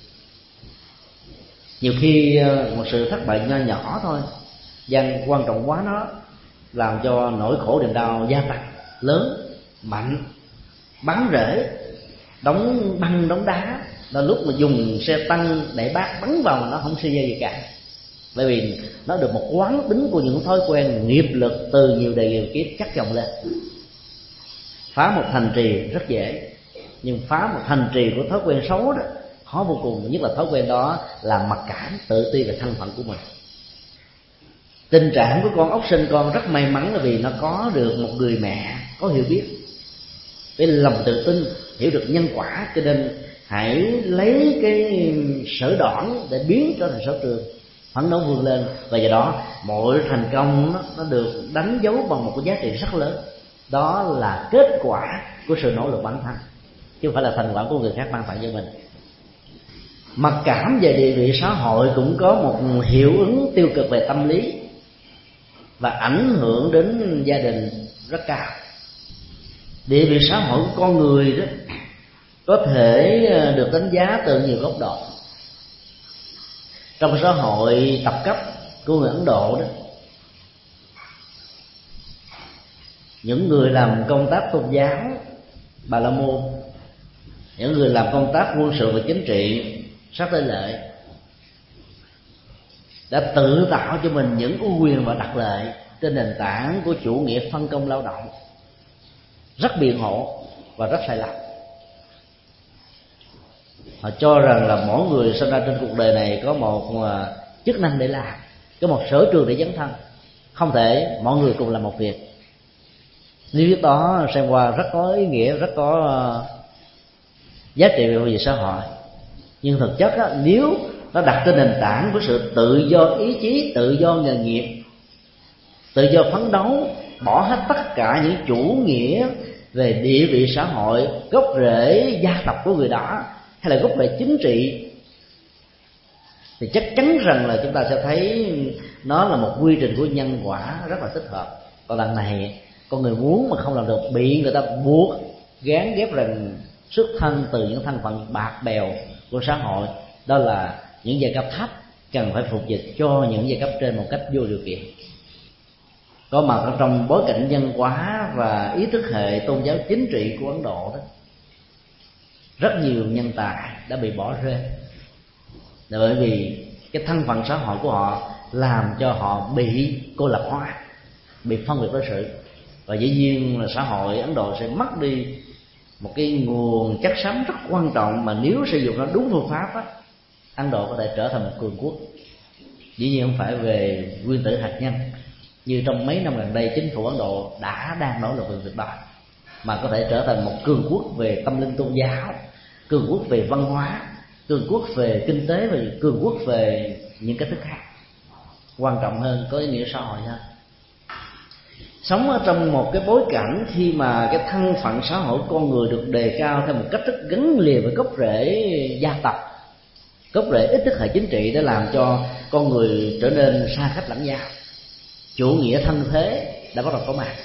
Nhiều khi một sự thất bại nho nhỏ thôi, dân quan trọng quá nó, làm cho nỗi khổ niềm đau gia tăng, lớn, mạnh, bắn rễ, đóng băng đóng đá. Đôi lúc mà dùng xe tăng để bác bắn vào mà nó không xây gì cả, bởi vì nó được một quán tính của những thói quen nghiệp lực từ nhiều đời nhiều kiếp chắc chồng lên. Phá một thành trì rất dễ, nhưng phá một thành trì của thói quen xấu đó khó vô cùng. Nhất là thói quen đó là mặc cảm, tự ti về thân phận của mình. Tình trạng của con ốc sinh con rất may mắn là vì nó có được một người mẹ có hiểu biết, cái lòng tự tin, hiểu được nhân quả, cho nên hãy lấy cái sở đoản để biến trở thành sở trường, phấn đấu vươn lên. Và do đó mọi thành công nó, nó được đánh dấu bằng một cái giá trị rất lớn, đó là kết quả của sự nỗ lực bản thân, chứ không phải là thành quả của người khác mang tặng cho mình. Mặc cảm về địa vị xã hội cũng có một hiệu ứng tiêu cực về tâm lý và ảnh hưởng đến gia đình rất cao. Địa vị xã hội của con người đó có thể được đánh giá từ nhiều góc độ. Trong xã hội tập cấp của người Ấn Độ đó, những người làm công tác tôn giáo Bà La Môn, những người làm công tác quân sự và chính trị Sát Tây Lệ đã tự tạo cho mình những ưu quyền và đặc lợi trên nền tảng của chủ nghĩa phân công lao động, rất biện hộ và rất sai lầm. Họ cho rằng là mỗi người sinh ra trên cuộc đời này có một chức năng để làm, có một sở trường để dấn thân, không thể mọi người cùng làm một việc. Lý thuyết đó xem qua rất có ý nghĩa, rất có giá trị về việc xã hội, nhưng thực chất đó, nếu nó đặt trên nền tảng của sự tự do ý chí, tự do nghề nghiệp, tự do phấn đấu, bỏ hết tất cả những chủ nghĩa về địa vị xã hội, gốc rễ gia tộc của người đó, hay là gốc rễ chính trị, thì chắc chắn rằng là chúng ta sẽ thấy nó là một quy trình của nhân quả rất là thích hợp. Còn lần này con người muốn mà không làm được, bị người ta buộc gán ghép rằng xuất thân từ những thân phận bạc bèo của xã hội, đó là những giai cấp thấp cần phải phục dịch cho những giai cấp trên một cách vô điều kiện. Có mặt ở trong bối cảnh văn hóa và ý thức hệ tôn giáo chính trị của Ấn Độ đó, rất nhiều nhân tài đã bị bỏ rơi, là bởi vì cái thân phận xã hội của họ làm cho họ bị cô lập hóa, bị phân biệt đối xử. Và dĩ nhiên là xã hội Ấn Độ sẽ mất đi một cái nguồn chất xám rất quan trọng, mà nếu sử dụng nó đúng phương pháp á, Ấn Độ có thể trở thành một cường quốc. Dĩ nhiên không phải về nguyên tử hạt nhân như trong mấy năm gần đây chính phủ Ấn Độ đã đang nỗ lực về việc đó, mà có thể trở thành một cường quốc về tâm linh tôn giáo, cường quốc về văn hóa, cường quốc về kinh tế và cường quốc về những cái thứ khác quan trọng hơn, có ý nghĩa xã hội hơn. Sống ở trong một cái bối cảnh khi mà cái thân phận xã hội của con người được đề cao theo một cách rất gắn liền với gốc rễ gia tộc, gốc rễ ý thức hệ chính trị, đã làm cho con người trở nên xa cách lẫn nhau. Chủ nghĩa thân thế đã bắt đầu có mặt.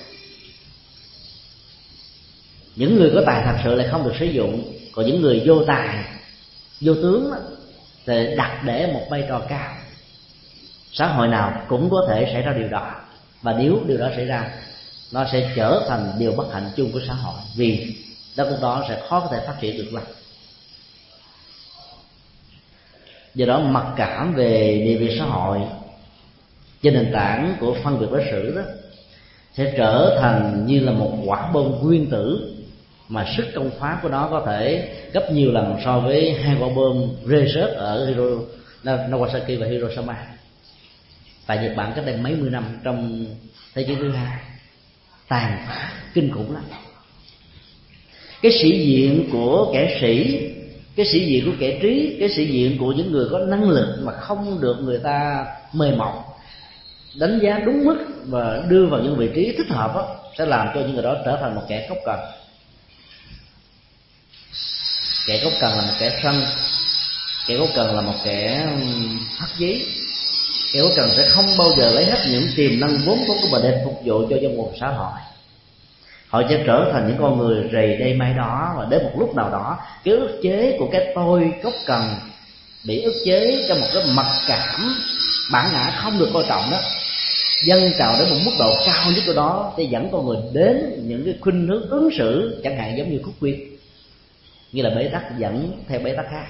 Những người có tài thật sự lại không được sử dụng, còn những người vô tài, vô tướng thì đặt để một vai trò cao. Xã hội nào cũng có thể xảy ra điều đó, và nếu điều đó xảy ra, nó sẽ trở thành điều bất hạnh chung của xã hội, vì đất nước đó sẽ khó có thể phát triển được lắm. Do đó mặc cảm về địa vị xã hội trên nền tảng của phân biệt đối xử đó sẽ trở thành như là một quả bom nguyên tử, mà sức công phá của nó có thể gấp nhiều lần so với hai quả bom rơi rớt ở Hiro, Nagasaki và Hiroshima tại Nhật Bản cách đây mấy mươi năm trong thế chiến thứ hai. Tàn phá kinh khủng lắm. Cái sĩ diện của kẻ sĩ, cái sĩ diện của kẻ trí, cái sĩ diện của những người có năng lực mà không được người ta mời mọc, đánh giá đúng mức và đưa vào những vị trí thích hợp đó, sẽ làm cho những người đó trở thành một kẻ cốc cần. Kẻ cốc cần là một kẻ sân, kẻ cốc cần là một kẻ hắt giấy. Kẻ cốc cần sẽ không bao giờ lấy hết những tiềm năng vốn có của mình để phục vụ cho dân một xã hội. Họ sẽ trở thành những con người rầy đây mai đó, và đến một lúc nào đó cái ức chế của cái tôi cốc cần bị ức chế trong một cái mặc cảm bản ngã không được coi trọng đó, dâng trào đến một mức độ cao nhất của đó, sẽ dẫn con người đến những cái khuynh hướng ứng xử chẳng hạn giống như khúc quyệt, như là bế tắc dẫn theo bế tắc khác.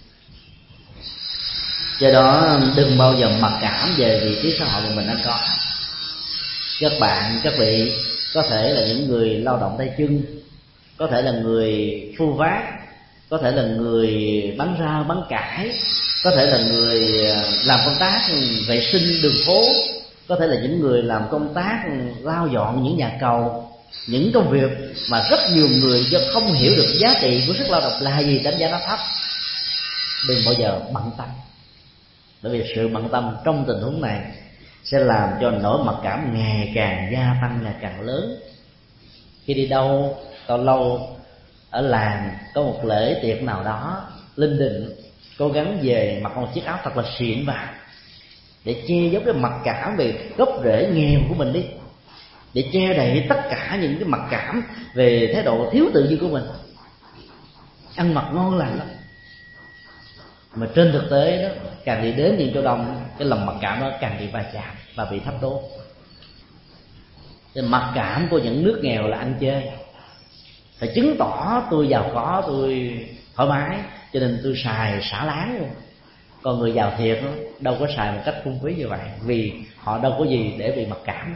Do đó đừng bao giờ mặc cảm về vị trí xã hội mà mình đang có. Các bạn, các vị có thể là những người lao động tay chân, có thể là người phu vác, có thể là người bán rau bán cải, có thể là người làm công tác vệ sinh đường phố, có thể là những người làm công tác lau dọn những nhà cầu, những công việc mà rất nhiều người do không hiểu được giá trị của sức lao động là gì đánh giá nó thấp. Đừng bao giờ bận tâm, bởi vì sự bận tâm trong tình huống này sẽ làm cho nỗi mặc cảm ngày càng gia tăng, ngày càng lớn. Khi đi đâu, lâu lâu ở làng có một lễ tiệc nào đó linh đình, cố gắng về mặc một chiếc áo thật là xịn vào để che giấu cái mặc cảm về gốc rễ nghèo của mình đi, để che đậy tất cả những cái mặc cảm về thái độ thiếu tự nhiên của mình. Ăn mặc ngon lành lắm, mà trên thực tế đó, càng đi đến những chỗ đông, cái lòng mặc cảm đó càng bị va chạm và bị thấp tố. Cái mặc cảm của những nước nghèo là ăn chơi, phải chứng tỏ tôi giàu có, tôi thoải mái, cho nên tôi xài xả láng luôn. Còn người giàu thiệt đó, đâu có xài một cách phung phí như vậy, vì họ đâu có gì để bị mặc cảm.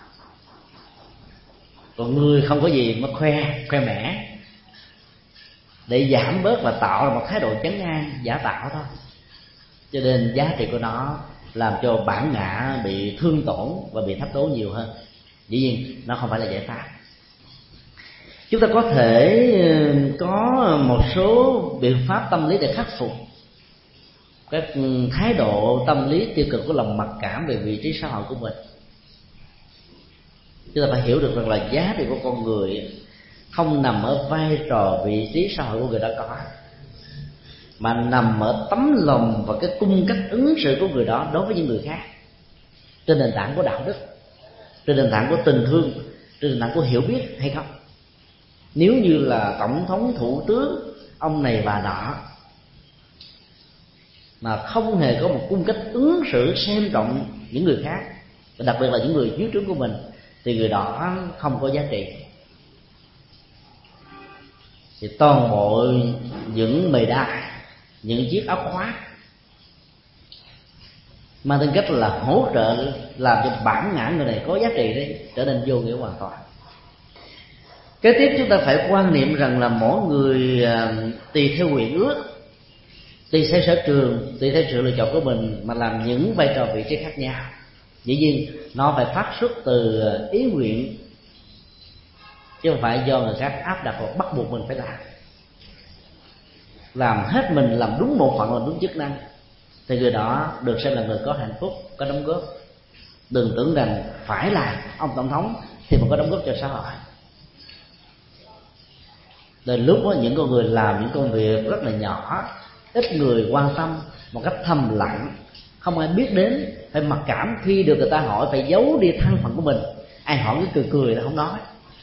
Còn người không có gì mà khoe khoe mẽ để giảm bớt và tạo ra một thái độ chấn an giả tạo thôi. Cho nên giá trị của nó làm cho bản ngã bị thương tổn và bị thấp tố nhiều hơn. Dĩ nhiên nó không phải là giải pháp. Chúng ta có thể có một số biện pháp tâm lý để khắc phục các thái độ tâm lý tiêu cực của lòng mặc cảm về vị trí xã hội của mình. Chúng ta phải hiểu được rằng là giá trị của con người không nằm ở vai trò vị trí xã hội của người đó có, mà nằm ở tấm lòng và cái cung cách ứng xử của người đó đối với những người khác, trên nền tảng của đạo đức, trên nền tảng của tình thương, trên nền tảng của hiểu biết hay không. Nếu như là tổng thống, thủ tướng, ông này bà nọ mà không hề có một cung cách ứng xử xem trọng những người khác, và đặc biệt là những người dưới trướng của mình, thì người đó không có giá trị. Thì toàn bộ những mề đai, những chiếc áo khoác mang tính cách là hỗ trợ làm cho bản ngã người này có giá trị đấy trở nên vô nghĩa hoàn toàn. Kế tiếp chúng ta phải quan niệm rằng là mỗi người tùy theo nguyện ước, tùy theo sở trường, tùy theo sự lựa chọn của mình mà làm những vai trò vị trí khác nhau. Dĩ nhiên nó phải phát xuất từ ý nguyện, chứ không phải do người khác áp đặt hoặc bắt buộc mình phải làm. Làm hết mình, làm đúng một phận, làm đúng chức năng, thì người đó được xem là người có hạnh phúc, có đóng góp. Đừng tưởng rằng phải là ông tổng thống thì mới có đóng góp cho xã hội. Đến lúc đó, những con người làm những công việc rất là nhỏ, ít người quan tâm, một cách thầm lặng, không ai biết đến, phải mặc cảm khi được người ta hỏi, phải giấu đi thân phận của mình. Ai hỏi cứ cười cười là không nói.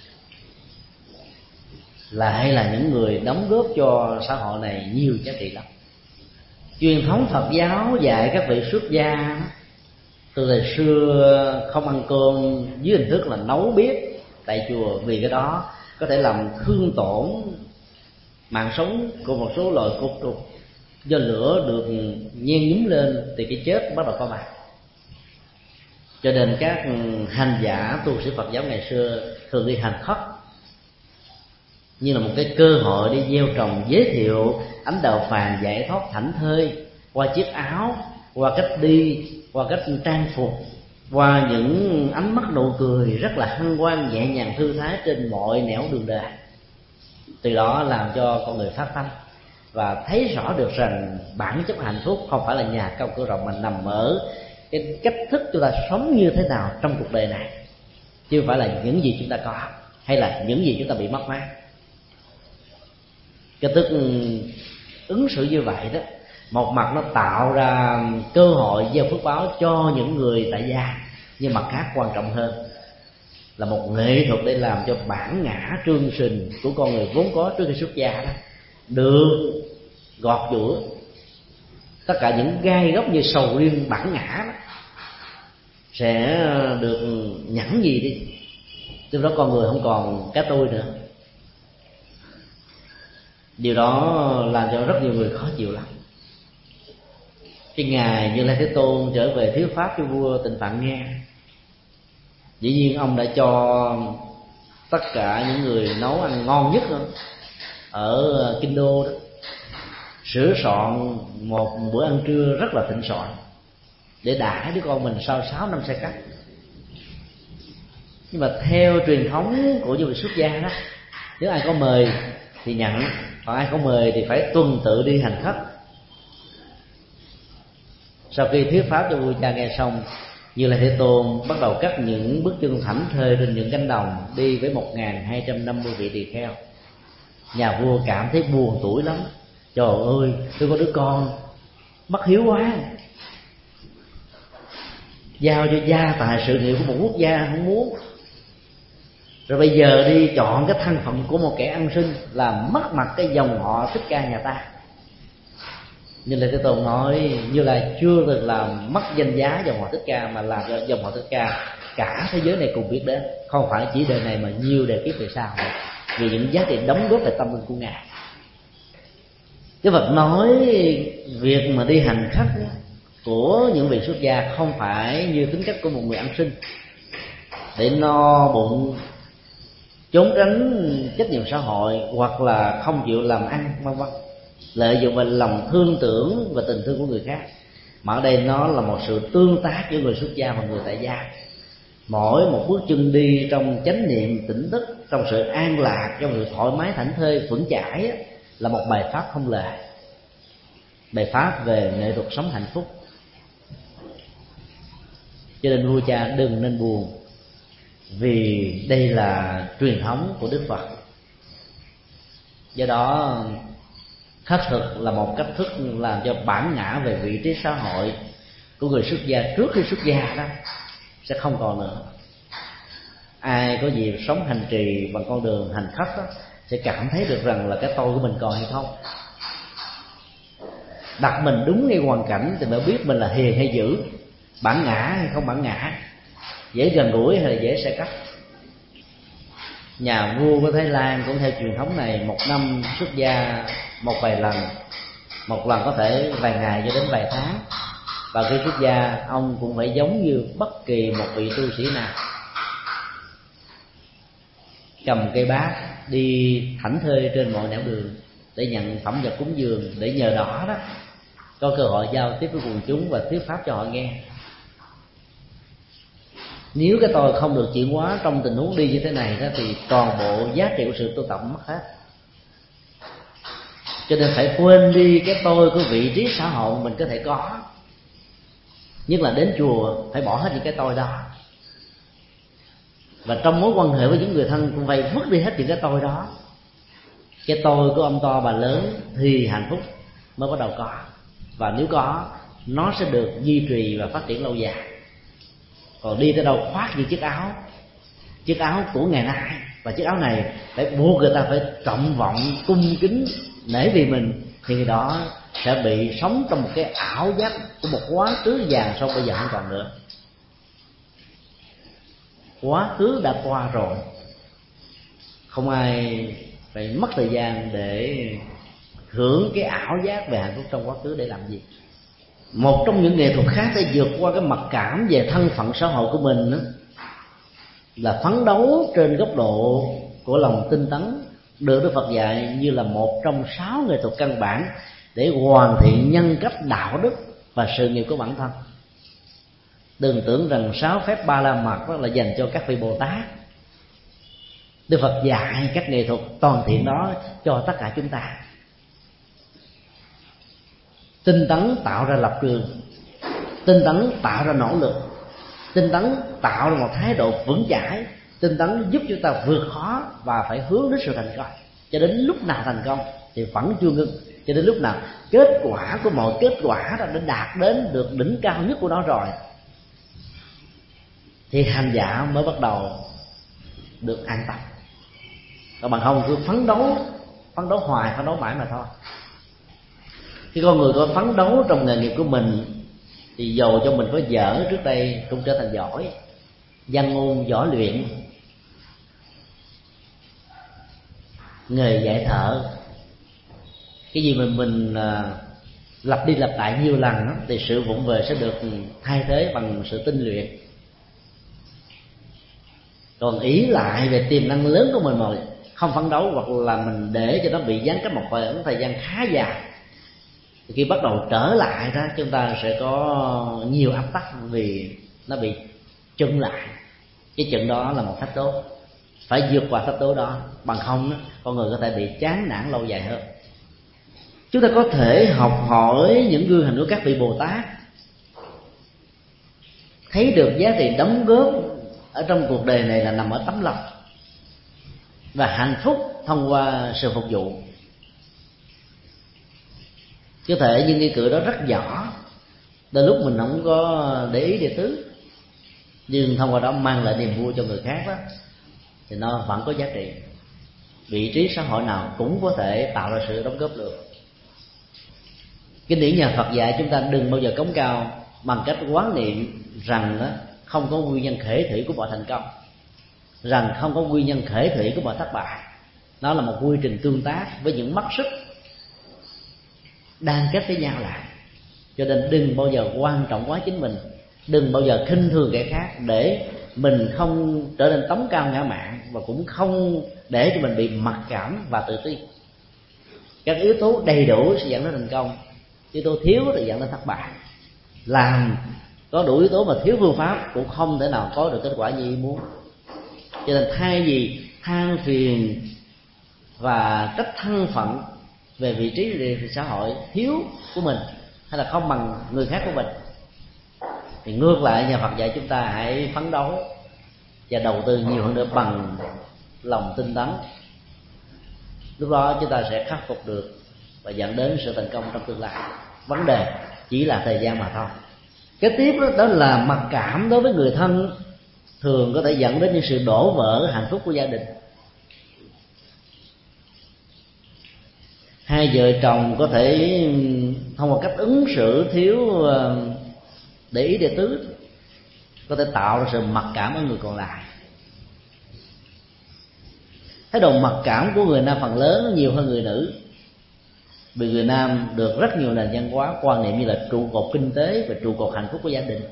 Là hay là những người đóng góp cho xã hội này nhiều giá trị lắm. Truyền thống Phật giáo dạy các vị xuất gia từ thời xưa không ăn cơm dưới hình thức là nấu bếp tại chùa, vì cái đó có thể làm thương tổn mạng sống của một số loài côn trùng. Do lửa được nhen nhúm lên thì cái chết bắt đầu có mặt. Cho nên các hành giả tu sĩ Phật giáo ngày xưa thường đi hành khất như là một cái cơ hội để gieo trồng, giới thiệu ánh đạo phàm giải thoát thảnh thơi qua chiếc áo, qua cách đi, qua cách trang phục, qua những ánh mắt nụ cười rất là hân hoan, nhẹ nhàng, thư thái trên mọi nẻo đường đời. Từ đó làm cho con người phát tâm và thấy rõ được rằng bản chất hạnh phúc không phải là nhà cao cửa rộng, mà nằm ở cái cách thức chúng ta sống như thế nào trong cuộc đời này, chứ không phải là những gì chúng ta có hay là những gì chúng ta bị mất mát. Cái thức ứng xử như vậy đó, một mặt nó tạo ra cơ hội gieo phước báo cho những người tại gia, nhưng mặt khác quan trọng hơn là một nghệ thuật để làm cho bản ngã trương sình của con người vốn có trước khi xuất gia đó được gọt giũa. Tất cả những gai góc như sầu riêng bản ngã đó sẽ được nhẵn gì đi, từ đó con người không còn cái tôi nữa. Điều đó làm cho rất nhiều người khó chịu lắm. Cái ngày Như Lai Thế Tôn trở về thuyết pháp cho vua Tịnh Phạn nghe, dĩ nhiên ông đã cho tất cả những người nấu ăn ngon nhất đó, ở Kinh Đô đó, sửa soạn một bữa ăn trưa rất là thịnh soạn để đãi đứa con mình sau sáu năm xe cắt. Nhưng mà theo truyền thống của những vị xuất gia đó, nếu ai có mời thì nhận, còn ai không mời thì phải tuần tự đi hành khách. Sau khi thuyết pháp cho vua cha nghe xong, Như Lai Thế Tôn bắt đầu cắt những bước chân thảnh thơi trên những cánh đồng, đi với một nghìn hai trăm năm mươi vị tỳ kheo. Nhà vua cảm thấy buồn tủi lắm. Trời ơi, tôi có đứa con bất hiếu quá, giao cho gia tài sự nghiệp của một quốc gia không muốn, rồi bây giờ đi chọn cái thân phận của một kẻ ăn xin, làm mất mặt cái dòng họ Thích Ca nhà ta. Như Lai Thế Tôn nói, Như Lai chưa từng làm mất danh giá dòng họ Thích Ca, mà làm cho dòng họ Thích Ca cả thế giới này cùng biết đến, không phải chỉ đời này mà nhiều đời kiếp về sau, vì những giá trị đóng góp về tâm linh của Ngài. Cái Phật nói việc mà đi hành khách của những vị xuất gia không phải như tính cách của một người ăn xin, để no bụng, trốn tránh trách nhiệm xã hội, hoặc là không chịu làm ăn, vân vân, lợi dụng vào lòng thương tưởng và tình thương của người khác. Mà ở đây nó là một sự tương tác giữa người xuất gia và người tại gia. Mỗi một bước chân đi trong chánh niệm tỉnh thức, trong sự an lạc, trong sự thoải mái thảnh thơi vững chãi, là một bài pháp không lời, bài pháp về nghệ thuật sống hạnh phúc. Cho nên vua cha đừng nên buồn, vì đây là truyền thống của Đức Phật. Do đó khất thực là một cách thức làm cho bản ngã về vị trí xã hội của người xuất gia trước khi xuất gia đó sẽ không còn nữa. Ai có dịp sống hành trì bằng con đường hành khất đó, sẽ cảm thấy được rằng là cái tôi của mình còn hay không. Đặt mình đúng ngay hoàn cảnh thì mới biết mình là hiền hay dữ, bản ngã hay không bản ngã, dễ gần gũi hay là dễ xa cách. Nhà vua của Thái Lan cũng theo truyền thống này, một năm xuất gia một vài lần, một lần có thể vài ngày cho đến vài tháng. Và khi xuất gia, ông cũng phải giống như bất kỳ một vị tu sĩ nào, cầm cây bát đi thảnh thơi trên mọi nẻo đường để nhận phẩm vật cúng dường, để nhờ đó đó có cơ hội giao tiếp với quần chúng và thuyết pháp cho họ nghe. Nếu cái tôi không được chuyển hóa trong tình huống đi như thế này đó, thì toàn bộ giá trị của sự tu tập mất hết. Cho nên phải quên đi cái tôi của vị trí xã hội mình có thể có. Nhất là đến chùa phải bỏ hết những cái tôi đó. Và trong mối quan hệ với những người thân cũng phải vứt đi hết những cái tôi đó. Cái tôi của ông to bà lớn thì hạnh phúc mới bắt đầu có. Và nếu có, nó sẽ được duy trì và phát triển lâu dài. Còn đi tới đâu khoác những chiếc áo, chiếc áo của ngày nay, và chiếc áo này phải buộc người ta phải trọng vọng, cung kính, nể vì mình, thì người đó sẽ bị sống trong một cái ảo giác của một quá khứ vàng son bây giờ không còn nữa. Quá khứ đã qua rồi, không ai phải mất thời gian để hưởng cái ảo giác về hạnh phúc trong quá khứ để làm gì. Một trong những nghệ thuật khác để vượt qua cái mặc cảm về thân phận xã hội của mình đó, là phấn đấu trên góc độ của lòng tinh tấn, được Đức Phật dạy như là một trong sáu nghệ thuật căn bản để hoàn thiện nhân cách, đạo đức và sự nghiệp của bản thân. Đừng tưởng rằng sáu phép ba la mật đó là dành cho các vị Bồ Tát. Đức Phật dạy các nghệ thuật toàn thiện đó cho tất cả chúng ta. Tinh tấn tạo ra lập trường, tinh tấn tạo ra nỗ lực, tinh tấn tạo ra một thái độ vững chãi, tinh tấn giúp chúng ta vượt khó và phải hướng đến sự thành công. Cho đến lúc nào thành công thì vẫn chưa ngưng, cho đến lúc nào kết quả của mọi kết quả đã đạt đến được đỉnh cao nhất của nó rồi, thì hành giả mới bắt đầu được an tâm. Còn bằng không cứ phấn đấu, phấn đấu hoài, phấn đấu mãi mà thôi. Khi con người có phấn đấu trong nghề nghiệp của mình thì dầu cho mình có dở trước đây cũng trở thành giỏi, văn ngôn võ luyện. Nghề dạy thợ, cái gì mình mình lặp đi lặp lại nhiều lần đó, thì sự vụng về sẽ được thay thế bằng sự tinh luyện. Còn ý lại về tiềm năng lớn của mình mà không phấn đấu, hoặc là mình để cho nó bị gián cách một khoảng thời gian khá dài, thì khi bắt đầu trở lại đó, chúng ta sẽ có nhiều áp tắc vì nó bị chững lại. Cái chững đó là một thách đố, phải vượt qua thách đố đó, bằng không đó, con người có thể bị chán nản lâu dài hơn. Chúng ta có thể học hỏi những gương hành của các vị Bồ Tát, thấy được giá trị đóng góp ở trong cuộc đời này là nằm ở tấm lòng và hạnh phúc thông qua sự phục vụ. Có thể những cái cửa đó rất nhỏ, đôi lúc mình không có để ý địa tứ, nhưng thông qua đó mang lại niềm vui cho người khác đó, thì nó vẫn có giá trị. Vị trí xã hội nào cũng có thể tạo ra sự đóng góp được. Kinh điển nhà Phật dạy chúng ta đừng bao giờ cống cao bằng cách quán niệm rằng đó, không có nguyên nhân khởi thủy của mọi thành công, rằng không có nguyên nhân khởi thủy của mọi thất bại. Nó là một quy trình tương tác với những mắt xích đan kết với nhau lại. Cho nên đừng bao giờ quan trọng quá chính mình, đừng bao giờ khinh thường kẻ khác, để mình không trở nên tống cao ngã mạn, và cũng không để cho mình bị mặc cảm và tự ti. Các yếu tố đầy đủ sẽ dẫn đến thành công, yếu tố thiếu thì dẫn đến thất bại. Làm có đủ yếu tố mà thiếu phương pháp cũng không thể nào có được kết quả như ý muốn. Cho nên thay vì than phiền và trách thân phận về vị trí về xã hội thiếu của mình hay là không bằng người khác của mình, thì ngược lại nhà Phật dạy chúng ta hãy phấn đấu và đầu tư nhiều hơn nữa bằng lòng tinh tấn. Lúc đó chúng ta sẽ khắc phục được và dẫn đến sự thành công trong tương lai. Vấn đề chỉ là thời gian mà thôi. Kế tiếp đó, đó là mặc cảm đối với người thân, thường có thể dẫn đến những sự đổ vỡ hạnh phúc của gia đình. Hai vợ chồng có thể thông qua cách ứng xử thiếu để ý địa tứ, có thể tạo ra sự mặc cảm ở người còn lại. Thái độ mặc cảm của người nam phần lớn nhiều hơn người nữ, vì người nam được rất nhiều nền văn hóa quan niệm như là trụ cột kinh tế và trụ cột hạnh phúc của gia đình.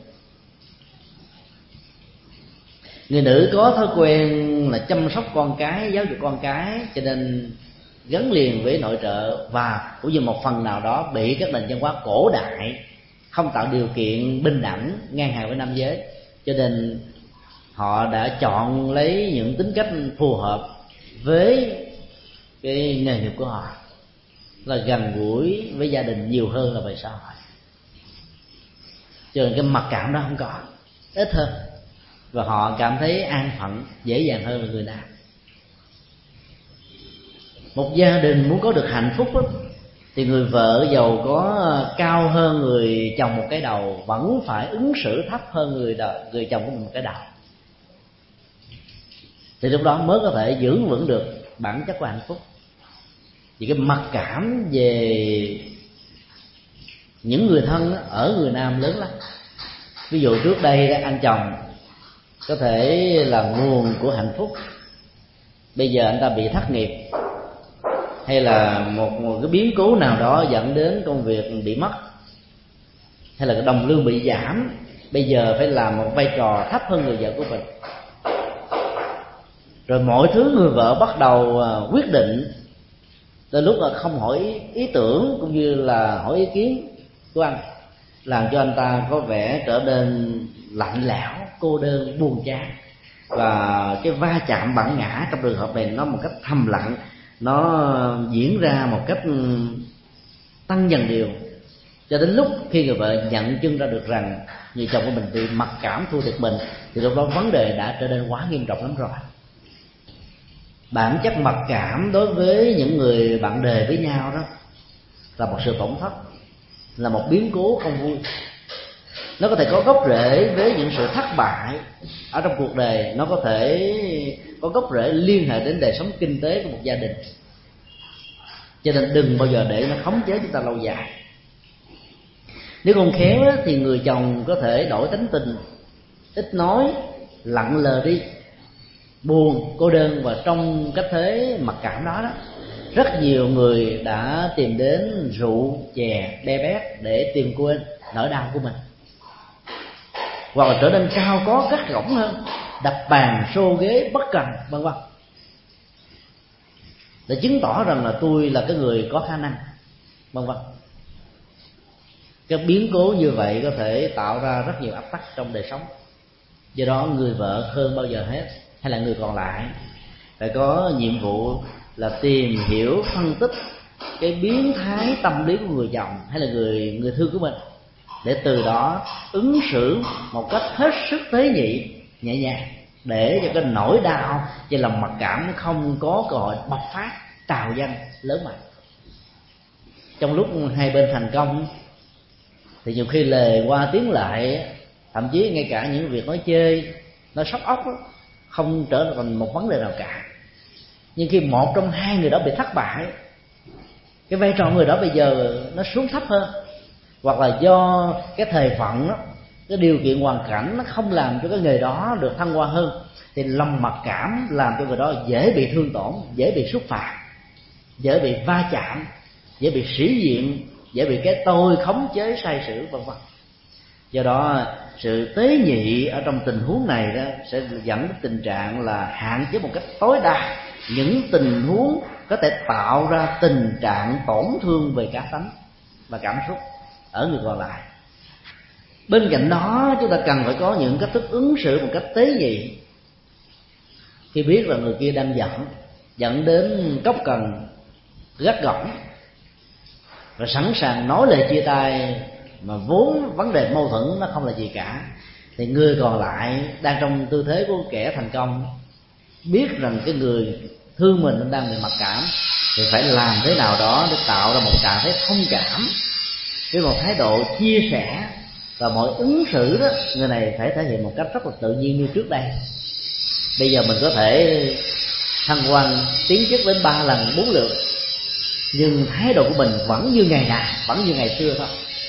Người nữ có thói quen là chăm sóc con cái, giáo dục con cái, cho nên gắn liền với nội trợ, và cũng như một phần nào đó bị các nền văn hóa cổ đại không tạo điều kiện bình đẳng ngang hàng với nam giới, cho nên họ đã chọn lấy những tính cách phù hợp với cái nghề nghiệp của họ, là gần gũi với gia đình nhiều hơn là về xã hội. Cho nên cái mặc cảm đó không có, ít hơn, và họ cảm thấy an phận dễ dàng hơn là người nam. Một gia đình muốn có được hạnh phúc đó, thì người vợ giàu có cao hơn người chồng một cái đầu vẫn phải ứng xử thấp hơn người đầu, người chồng của mình một cái đầu, thì lúc đó mới có thể giữ vững được bản chất của hạnh phúc. Vì cái mặc cảm về những người thân ở người nam lớn lắm. Ví dụ trước đây anh chồng có thể là nguồn của hạnh phúc, bây giờ anh ta bị thất nghiệp, hay là một, một cái biến cố nào đó dẫn đến công việc bị mất, hay là cái đồng lương bị giảm, bây giờ phải làm một vai trò thấp hơn người vợ của mình. Rồi mọi thứ người vợ bắt đầu quyết định, tới lúc là không hỏi ý, ý tưởng cũng như là hỏi ý kiến của anh, làm cho anh ta có vẻ trở nên lạnh lẽo, cô đơn, buồn chán. Và cái va chạm bản ngã trong trường hợp này nó một cách thầm lặng, nó diễn ra một cách tăng dần điều, cho đến lúc khi người vợ nhận chân ra được rằng người chồng của mình bị mặc cảm thua thiệt mình, thì lúc đó vấn đề đã trở nên quá nghiêm trọng lắm rồi. Bản chất mặc cảm đối với những người bạn đời với nhau đó là một sự tổn thất, là một biến cố không vui. Nó có thể có gốc rễ với những sự thất bại ở trong cuộc đời, nó có thể có gốc rễ liên hệ đến đời sống kinh tế của một gia đình. Cho nên đừng bao giờ để nó khống chế chúng ta lâu dài. Nếu không khéo thì người chồng có thể đổi tính tình, ít nói, lặng lờ đi, buồn, cô đơn. Và trong cách thế mặc cảm đó, đó rất nhiều người đã tìm đến rượu, chè, be bét để tìm quên nỗi đau của mình, hoặc là trở nên cao có gắt gỏng hơn đập bàn xô ghế bất cần, vân vân, để chứng tỏ rằng là tôi là cái người có khả năng, vân vân. Cái biến cố như vậy có thể tạo ra rất nhiều áp tắc trong đời sống. Do đó người vợ hơn bao giờ hết, hay là người còn lại, phải có nhiệm vụ là tìm hiểu, phân tích cái biến thái tâm lý của người chồng hay là người người thương của mình, để từ đó ứng xử một cách hết sức tế nhị, nhẹ nhàng, để cho cái nỗi đau và lòng mặc cảm nó không có cơ hội bộc phát, trào dâng lớn mạnh. Trong lúc hai bên thành công thì nhiều khi lời qua tiếng lại, thậm chí ngay cả những việc nói chê, nói sóc óc đó, không trở thành một vấn đề nào cả. Nhưng khi một trong hai người đó bị thất bại, cái vai trò người đó bây giờ nó xuống thấp hơn, hoặc là do cái thời phận đó, cái điều kiện hoàn cảnh nó không làm cho cái nghề đó được thăng hoa hơn, thì lòng mặc cảm làm cho người đó dễ bị thương tổn, dễ bị xúc phạm, dễ bị va chạm, dễ bị sĩ diện, dễ bị cái tôi khống chế sai sử, vân vân. Do đó sự tế nhị ở trong tình huống này đó sẽ dẫn đến tình trạng là hạn chế một cách tối đa những tình huống có thể tạo ra tình trạng tổn thương về cá tánh và cảm xúc ở người còn lại. Bên cạnh đó, chúng ta cần phải có những cách thức ứng xử một cách tế nhị. Khi biết là người kia đang giận, dẫn đến cốc cần gắt gỏng, và sẵn sàng nói lời chia tay mà vốn vấn đề mâu thuẫn nó không là gì cả, thì người còn lại đang trong tư thế của kẻ thành công, biết rằng cái người thương mình đang bị mặc cảm, thì phải làm thế nào đó để tạo ra một trạng thái thông cảm với một thái độ chia sẻ, và mọi ứng xử đó người này phải thể hiện một cách rất là tự nhiên như trước đây. Bây giờ mình có thể thăng quan tiến chức đến ba lần bốn lượt, nhưng thái độ của mình vẫn như ngày nào, vẫn như ngày xưa thôi.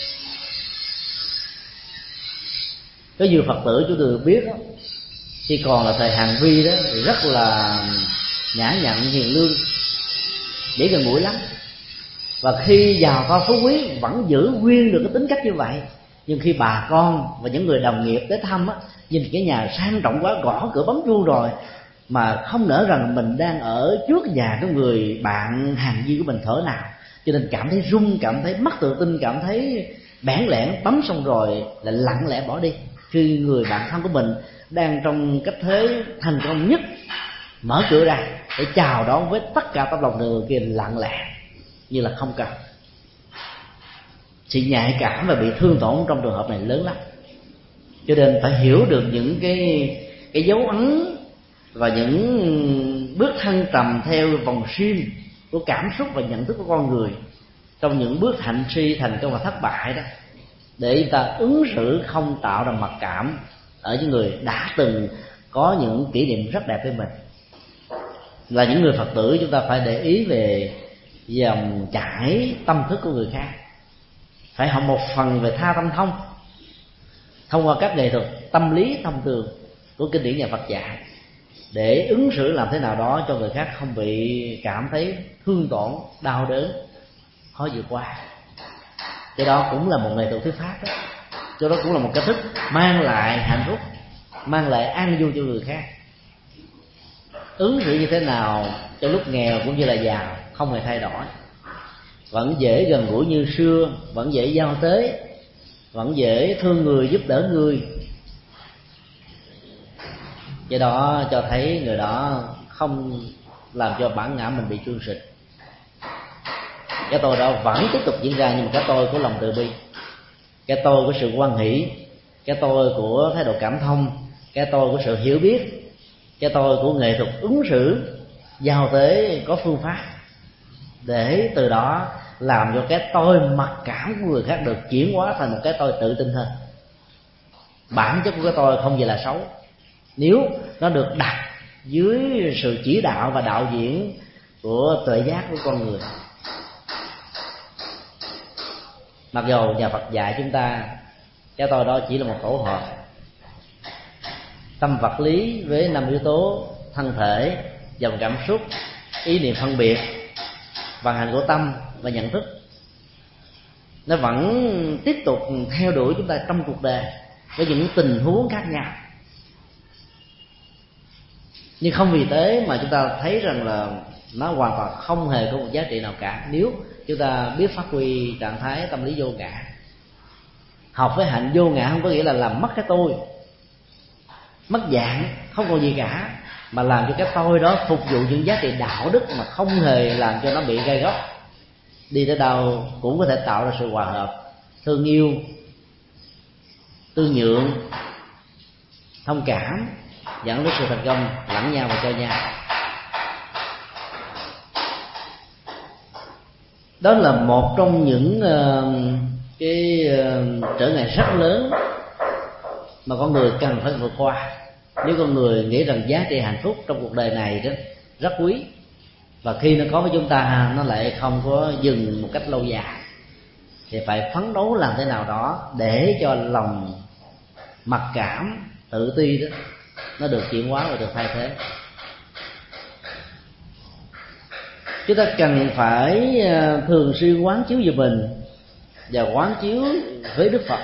Có nhiều Phật tử chúng tôi biết đó, khi còn là thời Hàn Vi đó thì rất là nhã nhặn hiền lương, dễ gần gũi lắm, và khi giàu to phú quý vẫn giữ nguyên được cái tính cách như vậy. Nhưng khi bà con và những người đồng nghiệp tới thăm á, nhìn cái nhà sang trọng quá, gõ cửa bấm chuông rồi mà không nỡ rằng mình đang ở trước nhà của người bạn hàng viên của mình thở nào, cho nên cảm thấy run, cảm thấy mất tự tin, cảm thấy bẽn lẽn, bấm xong rồi là lặng lẽ bỏ đi. Khi người bạn thân của mình đang trong cách thế thành công nhất mở cửa ra để chào đón với tất cả tấm lòng người kia lặng lẽ như là không cần. Sự nhạy cảm và bị thương tổn trong trường hợp này lớn lắm, cho nên phải hiểu được những cái cái dấu ấn và những bước thăng trầm theo vòng sim của cảm xúc và nhận thức của con người trong những bước hạnh suy, thành công và thất bại đó, để chúng ta ứng xử không tạo ra mặc cảm ở những người đã từng có những kỷ niệm rất đẹp với mình. Là những người Phật tử, chúng ta phải để ý về dòng chảy tâm thức của người khác, phải học một phần về tha tâm thông thông qua các nghệ thuật tâm lý thông thường của kinh điển nhà Phật dạy, để ứng xử làm thế nào đó cho người khác không bị cảm thấy thương tổn, đau đớn, khó vượt qua. Cái đó cũng là một nghệ thuật thuyết pháp đó. Cho đó cũng là một cách thức mang lại hạnh phúc, mang lại an vui cho người khác. Ứng xử như thế nào cho lúc nghèo cũng như là giàu không hề thay đổi, vẫn dễ gần gũi như xưa, vẫn dễ giao tế, vẫn dễ thương người, giúp đỡ người. Do đó cho thấy người đó không làm cho bản ngã mình bị trương xịt. Cái tôi đó vẫn tiếp tục diễn ra, nhưng mà cái tôi của lòng từ bi, cái tôi của sự hoan hỷ, cái tôi của thái độ cảm thông, cái tôi của sự hiểu biết, cái tôi của nghệ thuật ứng xử, giao tế có phương pháp, để từ đó làm cho cái tôi mặc cảm của người khác được chuyển hóa thành một cái tôi tự tin hơn. Bản chất của cái tôi không gì là xấu, nếu nó được đặt dưới sự chỉ đạo và đạo diễn của tuệ giác của con người. Mặc dù nhà Phật dạy chúng ta cái tôi đó chỉ là một tổ hợp tâm vật lý với năm yếu tố: thân thể, dòng cảm xúc, ý niệm phân biệt, vận hành của tâm và nhận thức, nó vẫn tiếp tục theo đuổi chúng ta trong cuộc đời với những tình huống khác nhau. Nhưng không vì thế mà chúng ta thấy rằng là nó hoàn toàn không hề có một giá trị nào cả, nếu chúng ta biết phát huy trạng thái tâm lý vô ngã. Học với hạnh vô ngã không có nghĩa là làm mất cái tôi, mất dạng, không còn gì cả, mà làm cho cái tôi đó phục vụ những giá trị đạo đức mà không hề làm cho nó bị gai góc. Đi tới đâu cũng có thể tạo ra sự hòa hợp, thương yêu, tương nhượng, thông cảm, dẫn đến sự thành công lẫn nhau và cho nhau. Đó là một trong những uh, cái uh, trở ngại rất lớn mà con người cần phải vượt qua. Nếu con người nghĩ rằng giá trị hạnh phúc trong cuộc đời này đó rất quý, và khi nó có với chúng ta nó lại không có dừng một cách lâu dài, thì phải phấn đấu làm thế nào đó để cho lòng mặc cảm, tự ti đó nó được chuyển hóa và được thay thế. Chúng ta cần phải thường xuyên quán chiếu về mình và quán chiếu với Đức Phật,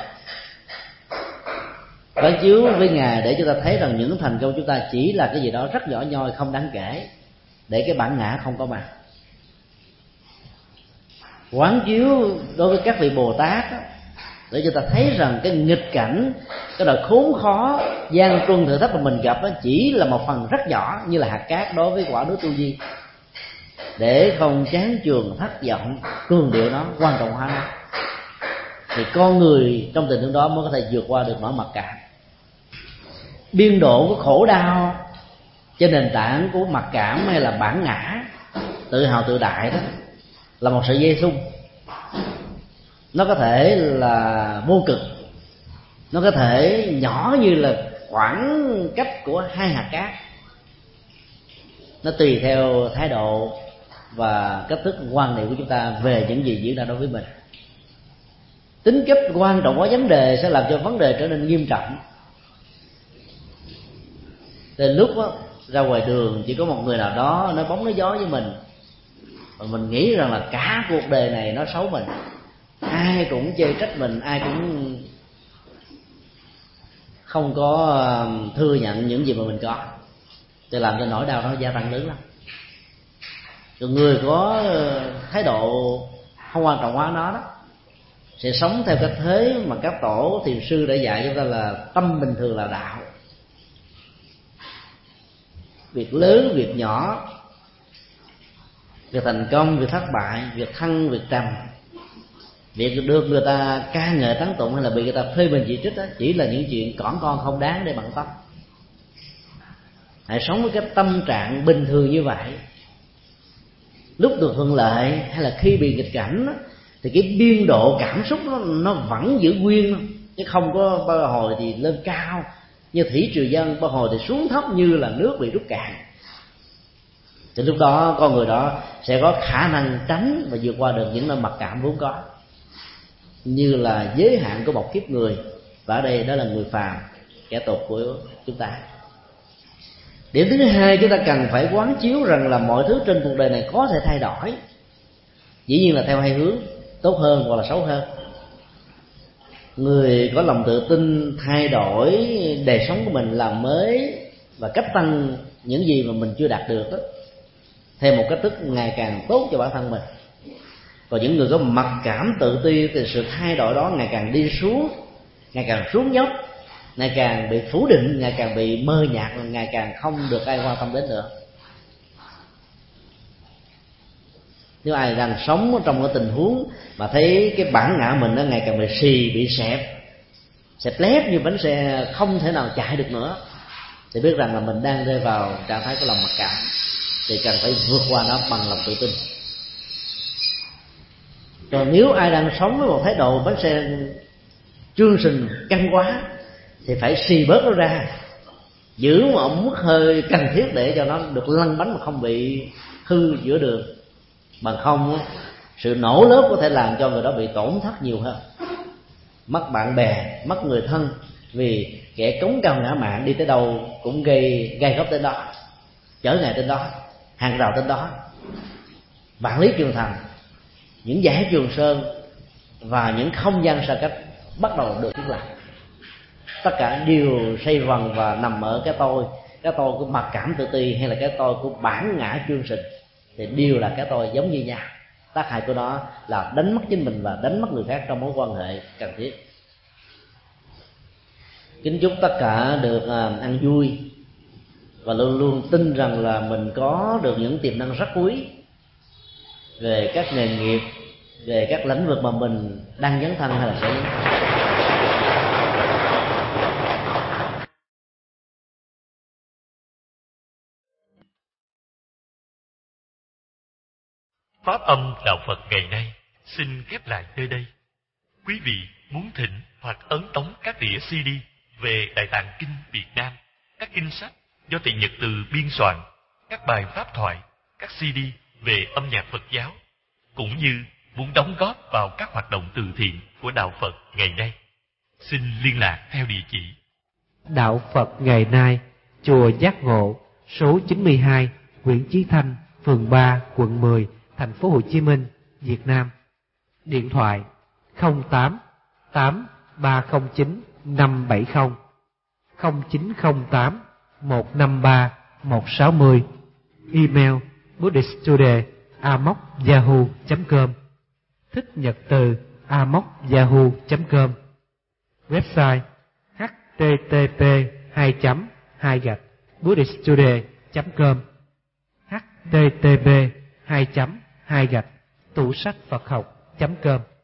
quán chiếu với Ngài để chúng ta thấy rằng những thành công chúng ta chỉ là cái gì đó rất nhỏ nhoi, không đáng kể, để cái bản ngã không có mặt. Quán chiếu đối với các vị Bồ Tát đó, để cho ta thấy rằng cái nghịch cảnh, cái đời khốn khó, gian truân thử thách mà mình gặp đó chỉ là một phần rất nhỏ, như là hạt cát đối với quả núi Tu Di. Để không chán chường, thất vọng, cường điệu nó, quan trọng hóa nó, thì con người trong tình huống đó mới có thể vượt qua được nỗi mặc cảm. Biên độ của khổ đau trên nền tảng của mặc cảm hay là bản ngã, tự hào tự đại đó, là một sợi dây xung. Nó có thể là vô cực, nó có thể nhỏ như là khoảng cách của hai hạt cát. Nó tùy theo thái độ và cách thức quan niệm của chúng ta về những gì diễn ra đối với mình. Tính chất quan trọng của vấn đề sẽ làm cho vấn đề trở nên nghiêm trọng. Đến lúc đó, ra ngoài đường chỉ có một người nào đó nói bóng nói gió với mình, và mình nghĩ rằng là cả cuộc đời này nó xấu mình, ai cũng chê trách mình, ai cũng không có thừa nhận những gì mà mình có, thì làm cho nỗi đau nó gia tăng lớn lắm. Rồi người có thái độ không quan trọng hóa nó đó sẽ sống theo cái thế mà các tổ thiền sư đã dạy chúng ta là tâm bình thường là đạo. Việc lớn, việc nhỏ, việc thành công, việc thất bại, việc thăng, việc trầm, việc được người ta ca ngợi tán tụng hay là bị người ta phê bình chỉ trích đó, chỉ là những chuyện cỏn con không đáng để bận tâm. Hãy sống với cái tâm trạng bình thường như vậy. Lúc được thuận lợi hay là khi bị nghịch cảnh đó, thì cái biên độ cảm xúc nó, nó vẫn giữ nguyên, chứ không có bao hồi thì lên cao như thủy triều dân, bao hồi thì xuống thấp như là nước bị rút cạn. Thì lúc đó con người đó sẽ có khả năng tránh và vượt qua được những nơi mặc cảm vốn có, như là giới hạn của một kiếp người, và ở đây đó là người phàm, kẻ tục của chúng ta. Điểm thứ hai, chúng ta cần phải quán chiếu rằng là mọi thứ trên cuộc đời này có thể thay đổi, dĩ nhiên là theo hai hướng, tốt hơn hoặc là xấu hơn. Người có lòng tự tin thay đổi đời sống của mình, làm mới và cách tăng những gì mà mình chưa đạt được đó, theo một cách thức ngày càng tốt cho bản thân mình. Còn những người có mặc cảm tự ti thì sự thay đổi đó ngày càng đi xuống, ngày càng xuống dốc, ngày càng bị phủ định, ngày càng bị mơ nhạt, ngày càng không được ai quan tâm đến nữa. Nếu ai đang sống trong cái tình huống mà thấy cái bản ngã mình nó ngày càng bị xì, bị xẹp, xẹp lép như bánh xe không thể nào chạy được nữa, thì biết rằng là mình đang rơi vào trạng thái của lòng mặc cảm, thì cần phải vượt qua nó bằng lòng tự tin. Còn nếu ai đang sống với một thái độ bánh xe chương trình căng quá, thì phải xì bớt nó ra, giữ một mức hơi cần thiết để cho nó được lăn bánh mà không bị hư giữa đường. Bằng không sự nổ lớp có thể làm cho người đó bị tổn thất nhiều hơn, mất bạn bè, mất người thân, vì kẻ cống cao ngã mạn đi tới đâu cũng gây gai góc tới đó, trở ngại tới đó, hàng rào tới đó. Vạn lý trường thành, những dãy Trường Sơn và những không gian xa cách bắt đầu được thiết lập. Tất cả đều xoay vần và nằm ở cái tôi, cái tôi của mặc cảm tự ti hay là cái tôi của bản ngã trương sinh, thì đều là cái tôi giống như nhau. Tác hại của nó là đánh mất chính mình và đánh mất người khác trong mối quan hệ cần thiết. Kính chúc tất cả được ăn vui và luôn luôn tin rằng là mình có được những tiềm năng rất quý về các nghề nghiệp, về các lĩnh vực mà mình đang dấn thân hay là sẽ dấn thân. Pháp âm đạo Phật ngày nay xin khép lại nơi đây. Quý vị muốn thỉnh hoặc ấn tống các đĩa xê đê về Đại Tạng Kinh Việt Nam, các kinh sách do Tỳ Nhật Từ biên soạn, các bài pháp thoại, các xê đê về âm nhạc Phật giáo, cũng như muốn đóng góp vào các hoạt động từ thiện của đạo Phật ngày nay, xin liên lạc theo địa chỉ: Đạo Phật ngày nay, chùa Giác Ngộ, số chín mươi hai, Nguyễn Chí Thanh, phường ba, quận mười, thành phố Hồ Chí Minh, Việt Nam. Điện thoại không tám tám ba không chín năm bảy không, không chín không tám một năm ba một sáu không. Email buddhisttoday a m o c yahoo chấm com, thích nhật từ a m o c yahoo chấm com. Website h t t p hai chấm hai gạch buddhisttoday chấm com, h t t p hai chấm hai gạch tủ sách Phật học chấm com.